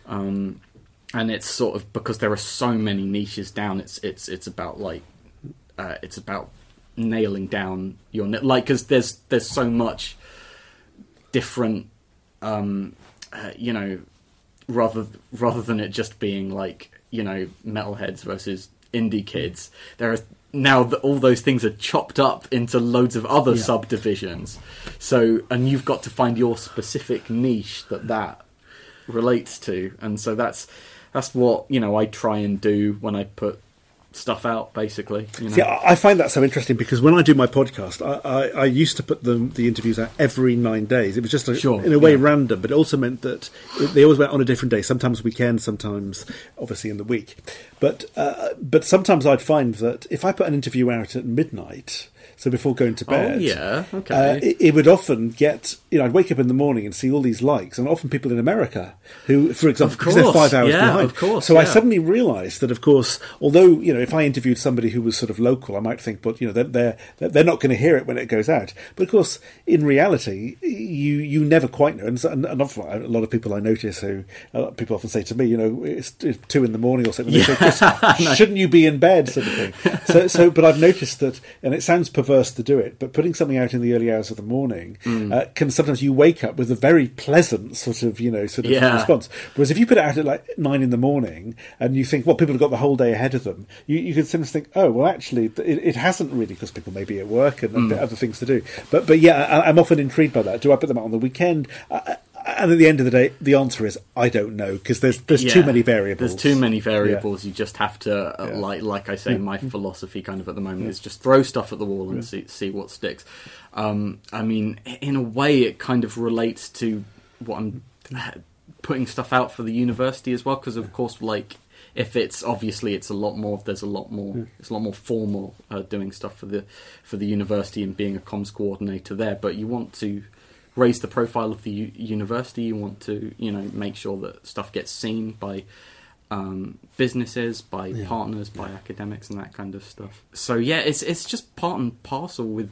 Um And it's sort of because there are so many niches down. It's it's it's about like uh, it's about nailing down your like because there's there's so much different, um, uh, you know, rather rather than it just being like, you know, metalheads versus indie kids. There are now the, all those things are chopped up into loads of other yeah. subdivisions. So and you've got to find your specific niche that that relates to, and so that's. That's what, you know, I try and do when I put stuff out, basically. You know? See, I find that so interesting because when I do my podcast, I, I, I used to put the, the interviews out every nine days. It was just, a, sure, in a way, yeah. random, but it also meant that it, they always went on a different day, sometimes weekend, sometimes, obviously, in the week. But uh, but sometimes I'd find that if I put an interview out at midnight, so before going to bed, oh, yeah, okay. uh, it, it would often get, you know, I'd wake up in the morning and see all these likes, and often people in America who, for example, because they're five hours yeah, behind. Of course, so yeah. I suddenly realised that, of course, although, you know, if I interviewed somebody who was sort of local, I might think, but, you know, they're they're, they're not going to hear it when it goes out. But, of course, in reality, you you never quite know. And, and, and often, a lot of people I notice who, uh, people often say to me, you know, it's, it's two in the morning or something. Yeah. They say, no. Shouldn't you be in bed, sort of thing. So, so, but I've noticed that, and it sounds perverse to do it, but putting something out in the early hours of the morning mm. uh, can sometimes you wake up with a very pleasant sort of, you know, sort of yeah. response. Whereas if you put it out at like nine in the morning and you think, well, people have got the whole day ahead of them, you, you can sometimes think, oh, well, actually, it, it hasn't really, because people may be at work and mm. other things to do. But, but yeah, I, I'm often intrigued by that. Do I put them out on the weekend? Uh, And at the end of the day, the answer is I don't know, because there's there's yeah, too many variables. There's too many variables. Yeah. You just have to, uh, yeah. like like I say, my philosophy kind of at the moment yeah. is just throw stuff at the wall and yeah. see see what sticks. Um, I mean, in a way, it kind of relates to what I'm putting stuff out for the university as well, because of course, like if it's obviously it's a lot more. There's a lot more. Yeah. It's a lot more formal uh, doing stuff for the for the university and being a comms coordinator there. But you want to raise the profile of the u- university. You want to, you know, make sure that stuff gets seen by um, businesses, by yeah. partners, by yeah. academics, and that kind of stuff. So yeah, it's it's just part and parcel with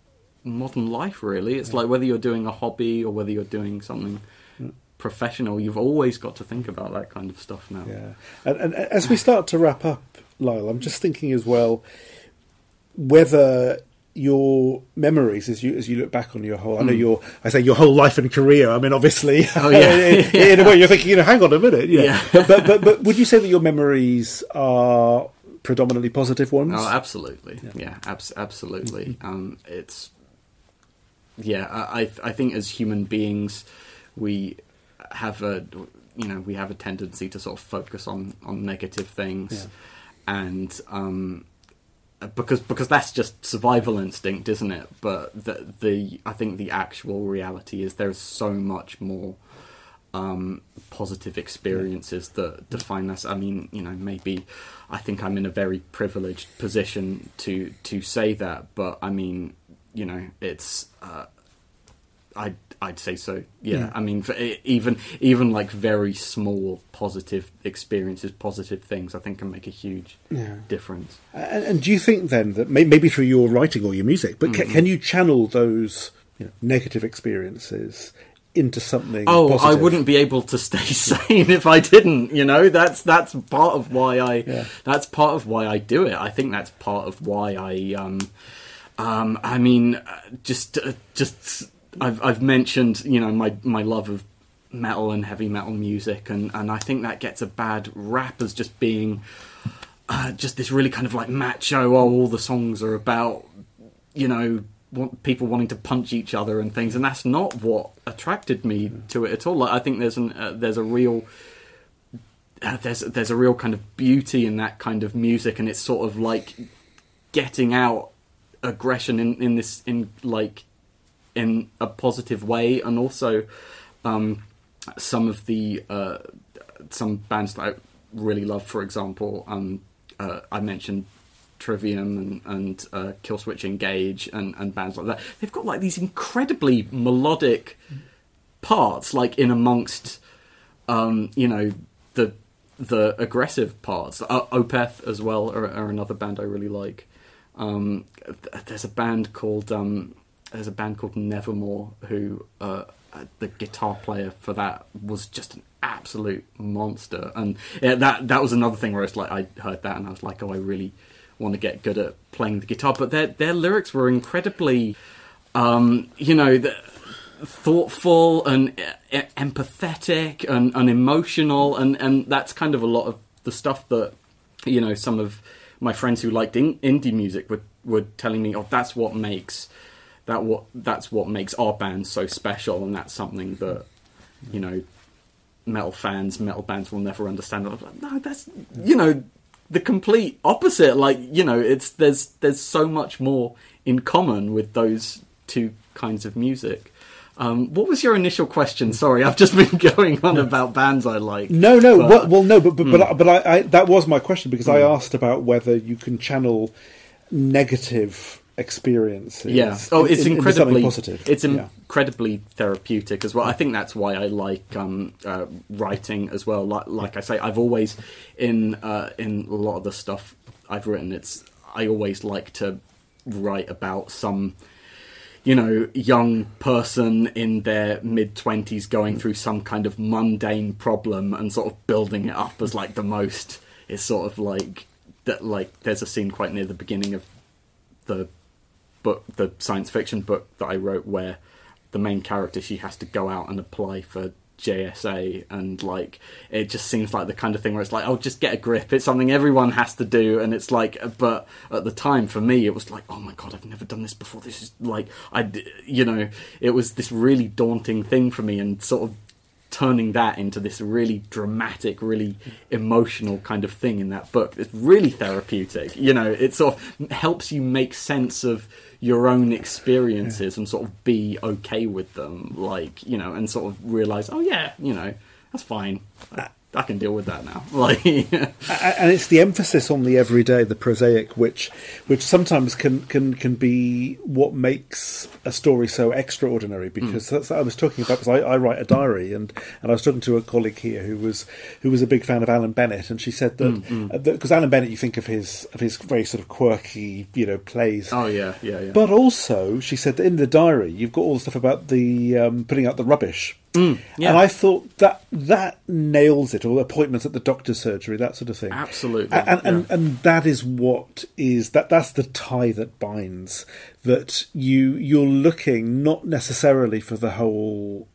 modern life, really. It's yeah. like whether you're doing a hobby or whether you're doing something yeah. professional, you've always got to think about that kind of stuff now. Yeah, and, and as we start to wrap up, Lyle, I'm just thinking as well whether your memories as you as you look back on your whole, I know your, I say your whole life and career. I mean, obviously, oh, yeah. in, yeah. in a way, you're thinking, you know, hang on a minute, you know. Yeah. but, but but but would you say that your memories are predominantly positive ones? Oh, absolutely, yeah, yeah abs- absolutely. Mm-hmm. Um, it's yeah, I I think as human beings, we have a you know we have a tendency to sort of focus on on negative things, yeah. and um. Because because that's just survival instinct, isn't it? But the the I think the actual reality is there's so much more um, positive experiences that define us. I mean, you know, maybe I think I'm in a very privileged position to to say that, but I mean, you know, it's uh, I. I'd say so. Yeah, yeah. I mean, for even even like very small positive experiences, positive things, I think can make a huge yeah. difference. And, and do you think then that maybe through your writing or your music, but mm-hmm. can, can you channel those you know, negative experiences into something? Oh, positive? I wouldn't be able to stay sane if I didn't. You know, that's that's part of why I yeah. that's part of why I do it. I think that's part of why I um um I mean just uh, just. I've I've mentioned, you know, my, my love of metal and heavy metal music, and, and I think that gets a bad rap as just being uh, just this really kind of like macho, oh, all the songs are about, you know, want, people wanting to punch each other and things, and that's not what attracted me to it at all. Like, I think there's an uh, there's a real uh, there's there's a real kind of beauty in that kind of music, and it's sort of like getting out aggression in, in this in like. in a positive way, and also um, some of the uh, some bands that I really love. For example, um, uh, I mentioned Trivium and, and uh, Killswitch Engage and, and bands like that. They've got like these incredibly melodic parts, like in amongst um, you know the the aggressive parts. Uh, Opeth as well are, are another band I really like. Um, there's a band called. Um, There's a band called Nevermore who uh, the guitar player for that was just an absolute monster, and yeah, that that was another thing where it's like I heard that and I was like, oh, I really want to get good at playing the guitar. But their their lyrics were incredibly, um, you know, the, thoughtful and uh, empathetic and, and emotional, and, and that's kind of a lot of the stuff that you know some of my friends who liked in, indie music were were telling me, oh, that's what makes. That what that's what makes our band so special, and that's something that you know metal fans, metal bands will never understand. I was like, no, that's you know the complete opposite. Like you know, it's there's there's so much more in common with those two kinds of music. Um, what was your initial question? Sorry, I've just been going on about bands I like. No, no, but, well, well, no, but but mm. but, I, but I, I, that was my question because mm. I asked about whether you can channel negative experiences. Yeah. Oh, it's in, incredibly positive. It's yeah. incredibly therapeutic as well. I think that's why I like um, uh, writing as well. Like, like I say, I've always in uh, in a lot of the stuff I've written, it's I always like to write about some you know young person in their mid twenties going through some kind of mundane problem and sort of building it up as like the most. It's sort of like that. Like there's a scene quite near the beginning of the book, the science fiction book that I wrote, where the main character, she has to go out and apply for J S A, and like it just seems like the kind of thing where it's like, oh, just get a grip. It's something everyone has to do, and it's like, but at the time for me, it was like, oh my god, I've never done this before. This is like, I, you know, it was this really daunting thing for me, and sort of turning that into this really dramatic, really emotional kind of thing in that book. It's really therapeutic. You know, it sort of helps you make sense of your own experiences yeah. and sort of be okay with them. Like, you know, and sort of realise, oh yeah, you know, that's fine. I, I can deal with that now. Like, and it's the emphasis on the everyday, the prosaic, which which sometimes can can can be what makes a story so extraordinary. Because mm. that's what I was talking about. Because I, I write a diary, and, and I was talking to a colleague here who was who was a big fan of Alan Bennett, and she said that because mm, mm. Alan Bennett, you think of his of his very sort of quirky, you know, plays. Oh yeah, yeah, yeah. But also, she said that in the diary, you've got all the stuff about the um, putting out the rubbish. Mm, yeah. And I thought that that nails it, or appointments at the doctor's surgery, that sort of thing. Absolutely. And, and, yeah. and, and that is what is, that that's the tie that binds, that you, you're looking not necessarily for the whole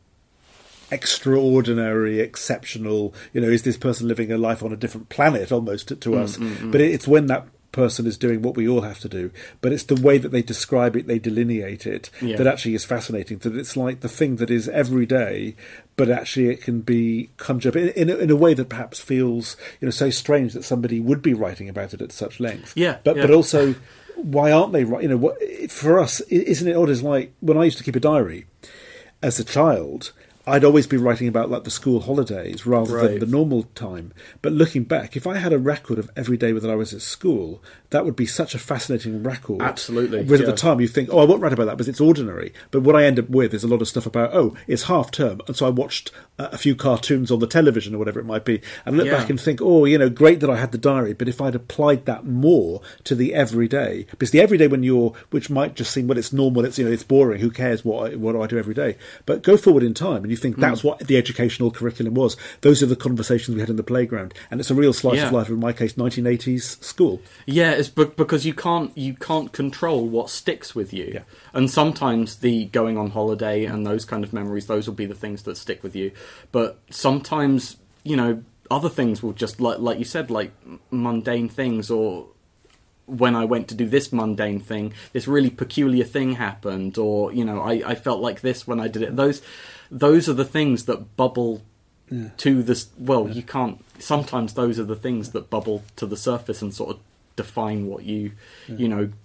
extraordinary, exceptional, you know, is this person living a life on a different planet almost to, to mm, us? Mm, mm. But it's when that person is doing what we all have to do, but it's the way that they describe it, they delineate it, yeah. that actually is fascinating. That it's like the thing that is every day, but actually it can be conjured up in, in, a, in a way that perhaps feels, you know, so strange that somebody would be writing about it at such length. Yeah, but yeah. but also, why aren't they? You know, what, for us, isn't it odd? Is like when I used to keep a diary as a child, I'd always be writing about like the school holidays rather right. than the normal time. But looking back, if I had a record of every day that I was at school, that would be such a fascinating record. Absolutely. Whereas yeah. at the time you think, oh, I won't write about that because it's ordinary. But what I end up with is a lot of stuff about, oh, it's half term, and so I watched uh, a few cartoons on the television or whatever it might be, and look yeah. back and think, oh, you know, great that I had the diary, but if I'd applied that more to the everyday, because the everyday when you're, which might just seem, well, it's normal, it's, you know, it's boring, who cares what I, what do I do every day? But go forward in time and you think that's mm. what the educational curriculum was. Those are the conversations we had in the playground, and it's a real slice yeah. of life, in my case, nineteen eighties school. Yeah, it's b- because you can't you can't control what sticks with you, yeah. and sometimes the going on holiday and those kind of memories, those will be the things that stick with you. But sometimes, you know, other things will just, like like you said, like mundane things, or when I went to do this mundane thing, this really peculiar thing happened, or, you know, I, I felt like this when I did it. Those those are the things that bubble yeah. to this. Well, yeah. you can't. Sometimes those are the things that bubble to the surface and sort of define what you, yeah. you know,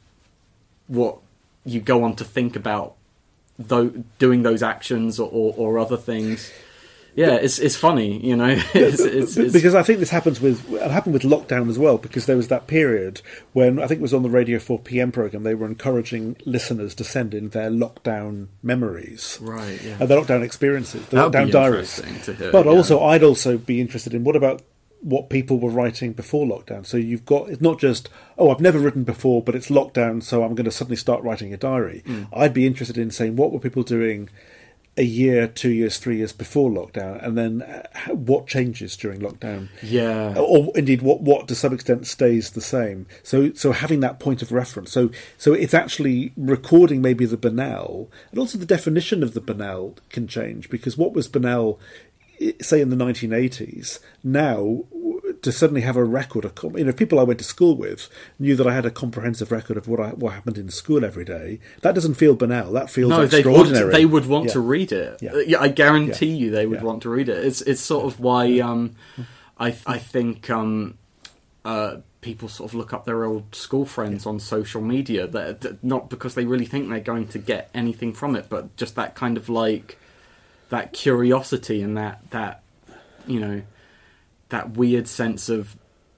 what you go on to think about, though doing those actions or, or, or other things. Yeah, it's it's funny, you know. it's, it's, it's... Because I think this happens with it happened with lockdown as well. Because there was that period when I think it was on the Radio four P M program, they were encouraging listeners to send in their lockdown memories, right? Yeah, and their lockdown experiences, the That'd lockdown diaries. To hear, but yeah. also, I'd also be interested in what about what people were writing before lockdown. So you've got, it's not just, oh, I've never written before, but it's lockdown, so I'm going to suddenly start writing a diary. Mm. I'd be interested in saying, what were people doing a year, two years, three years before lockdown, and then what changes during lockdown? Yeah, or indeed, what what to some extent stays the same. So, so having that point of reference. So, so it's actually recording maybe the banal, and also the definition of the banal can change, because what was banal, say in the nineteen eighties, now to suddenly have a record of, you know, people I went to school with knew that I had a comprehensive record of what I, what happened in school every day. That doesn't feel banal. That feels no, extraordinary. Want, they would want yeah. to read it. Yeah, yeah I guarantee yeah. you they would yeah. want to read it. It's it's sort of why um, I I think um, uh, people sort of look up their old school friends yeah. on social media. That, that not because they really think they're going to get anything from it, but just that kind of like that curiosity and that that you know. that weird sense of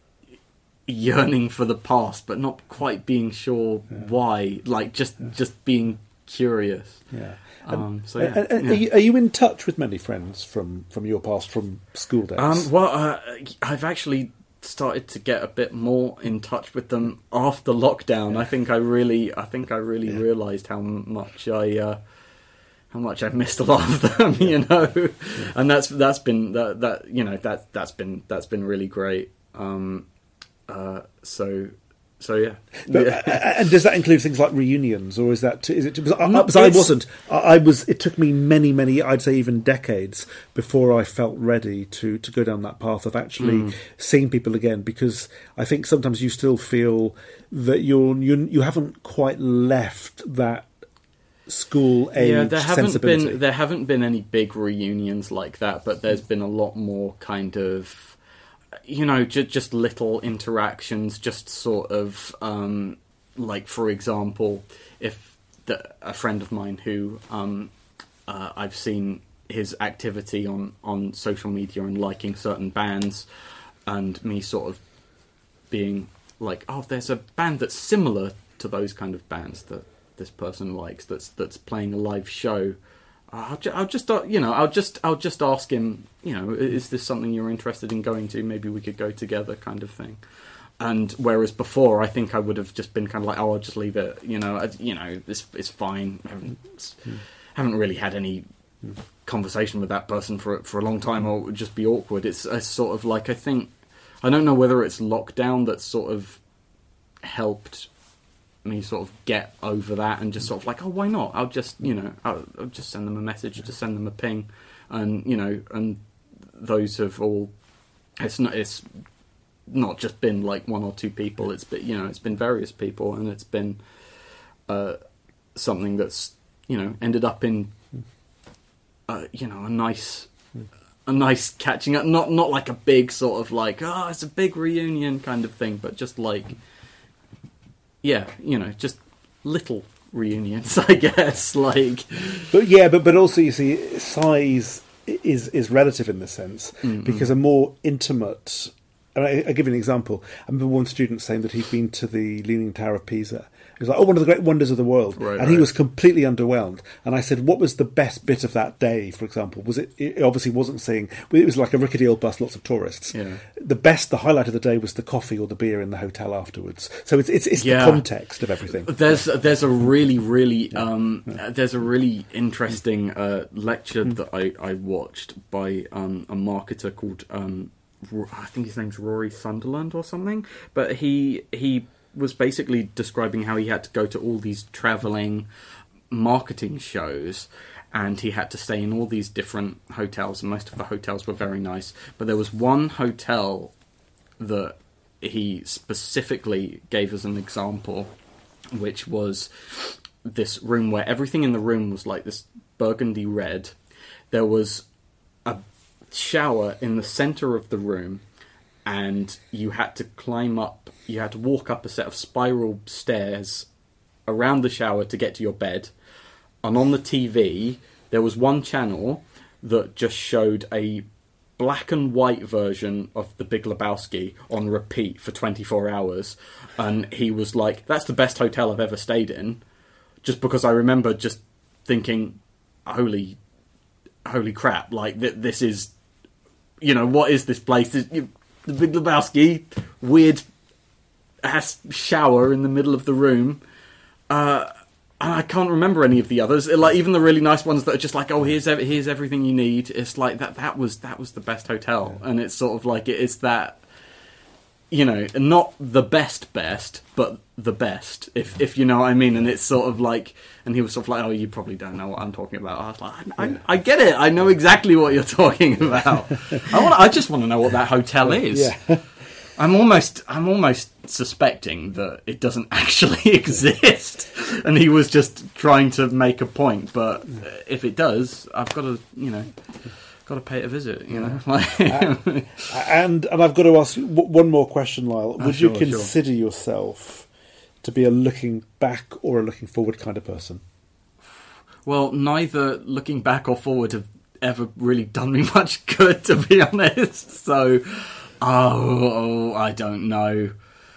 yearning for the past, but not quite being sure yeah. why. Like just yeah. just being curious. Yeah. Um, and, so yeah. And, and yeah. Are, you, are you in touch with many friends from, from your past, from school days? Um, well, uh, I've actually started to get a bit more in touch with them after lockdown. Yeah. I think I really, I think I really yeah. realised how much I. Uh, How much I've missed a lot of them, you know, yeah. and that's that's been that that you know that that's been that's been really great. Um, uh, so so yeah. But, yeah. And does that include things like reunions, or is that is it? Because I, no, I wasn't. I, I was. It took me many, many. I'd say even decades before I felt ready to to go down that path of actually mm. seeing people again. Because I think sometimes you still feel that you're you you haven't quite left that school age yeah, there haven't sensibility. been there haven't been any big reunions like that, but there's been a lot more kind of, you know, j- just little interactions, just sort of um, like, for example, if the, a friend of mine who um, uh, I've seen his activity on, on social media and liking certain bands, and me sort of being like, oh, there's a band that's similar to those kind of bands that this person likes, that's that's playing a live show. I'll, ju- I'll just uh, you know I'll just I'll just ask him, you know, is this something you're interested in going to? Maybe we could go together, kind of thing. And whereas before, I think I would have just been kind of like, oh, I'll just leave it. You know, I, you know, this it's fine. I haven't, mm. haven't really had any mm. conversation with that person for for a long time, or it would just be awkward. It's a sort of like, I think, I don't know whether it's lockdown that sort of helped me sort of get over that and just sort of like, oh, why not? I'll just, you know, I'll, I'll just send them a message, just send them a ping, and you know, and those have all. It's not. It's not just been like one or two people. It's been, you know, it's been various people, and it's been uh, something that's, you know, ended up in, uh, you know, a nice, a nice catching up. Not not like a big sort of like, oh, it's a big reunion kind of thing, but just like, yeah, you know, just little reunions, I guess. Like, but yeah, but but also you see, size is is relative in this sense, mm-hmm. because a more intimate. And I, I'll give you an example. I remember one student saying that he'd been to the Leaning Tower of Pisa. It was like, oh, one of the great wonders of the world. Right, and right. he was completely underwhelmed. And I said, what was the best bit of that day, for example? Was it, it obviously wasn't seeing, it was like a rickety old bus, lots of tourists. Yeah. The best, the highlight of the day was the coffee or the beer in the hotel afterwards. So it's it's, it's yeah. the context of everything. There's there's a really, really, um, yeah. there's a really interesting uh, lecture mm. that I, I watched by um, a marketer called... Um, I think his name's Rory Sunderland or something, but he he was basically describing how he had to go to all these travelling marketing shows, and he had to stay in all these different hotels, and most of the hotels were very nice, but there was one hotel that he specifically gave as an example, which was this room where everything in the room was like this burgundy red. There was a shower in the centre of the room, and you had to climb up, you had to walk up a set of spiral stairs around the shower to get to your bed. And on the T V, there was one channel that just showed a black and white version of The Big Lebowski on repeat for twenty-four hours. And he was like, that's the best hotel I've ever stayed in. Just because I remember just thinking, holy, holy crap, like th- this is, you know, what is this place? This, you, the Big Lebowski, weird ass shower in the middle of the room. Uh, and I can't remember any of the others. Like even the really nice ones that are just like, oh, here's ev- here's everything you need. It's like that. That was that was the best hotel, and it's sort of like it is that. You know, not the best best, but the best, if if you know what I mean. And it's sort of like, and he was sort of like, oh, you probably don't know what I'm talking about. I was like, I, I, I get it. I know exactly what you're talking about. I want. I just want to know what that hotel is. Yeah. I'm almost, I'm almost suspecting that it doesn't actually exist, and he was just trying to make a point. But if it does, I've got to, you know. Got to pay it a visit, you know. uh, and and I've got to ask one more question, Lyle. Would oh, sure, you consider sure. yourself to be a looking back or a looking forward kind of person? Well, neither looking back or forward have ever really done me much good, to be honest. So, oh, oh I don't know.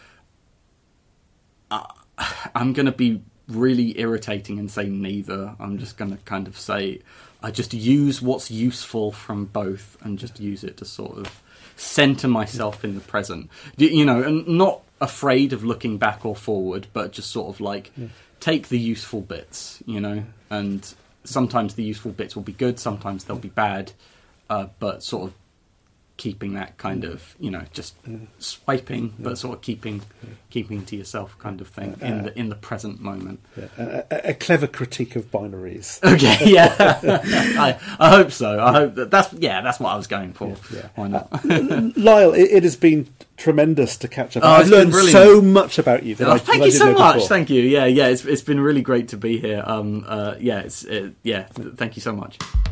Uh, I'm going to be really irritating and say neither. I'm just going to kind of say I just use what's useful from both and just use it to sort of centre myself in the present. You know, and not afraid of looking back or forward, but just sort of like yeah. take the useful bits, you know, and sometimes the useful bits will be good, sometimes they'll be bad, uh, but sort of keeping that kind of, you know, just yeah. swiping, yeah. but sort of keeping yeah. keeping to yourself kind of thing uh, in the in the present moment. Yeah. A, a, a clever critique of binaries. Okay, yeah, I, I hope so. I hope that that's yeah, that's what I was going for. Yeah, yeah. Why not? Uh, Lyle, it, it has been tremendous to catch up. Oh, I've learned so much about you. That oh, I, thank that you I so much. Before. Thank you. Yeah, yeah. It's it's been really great to be here. Um, uh, yeah, it's it, yeah. Thank you so much.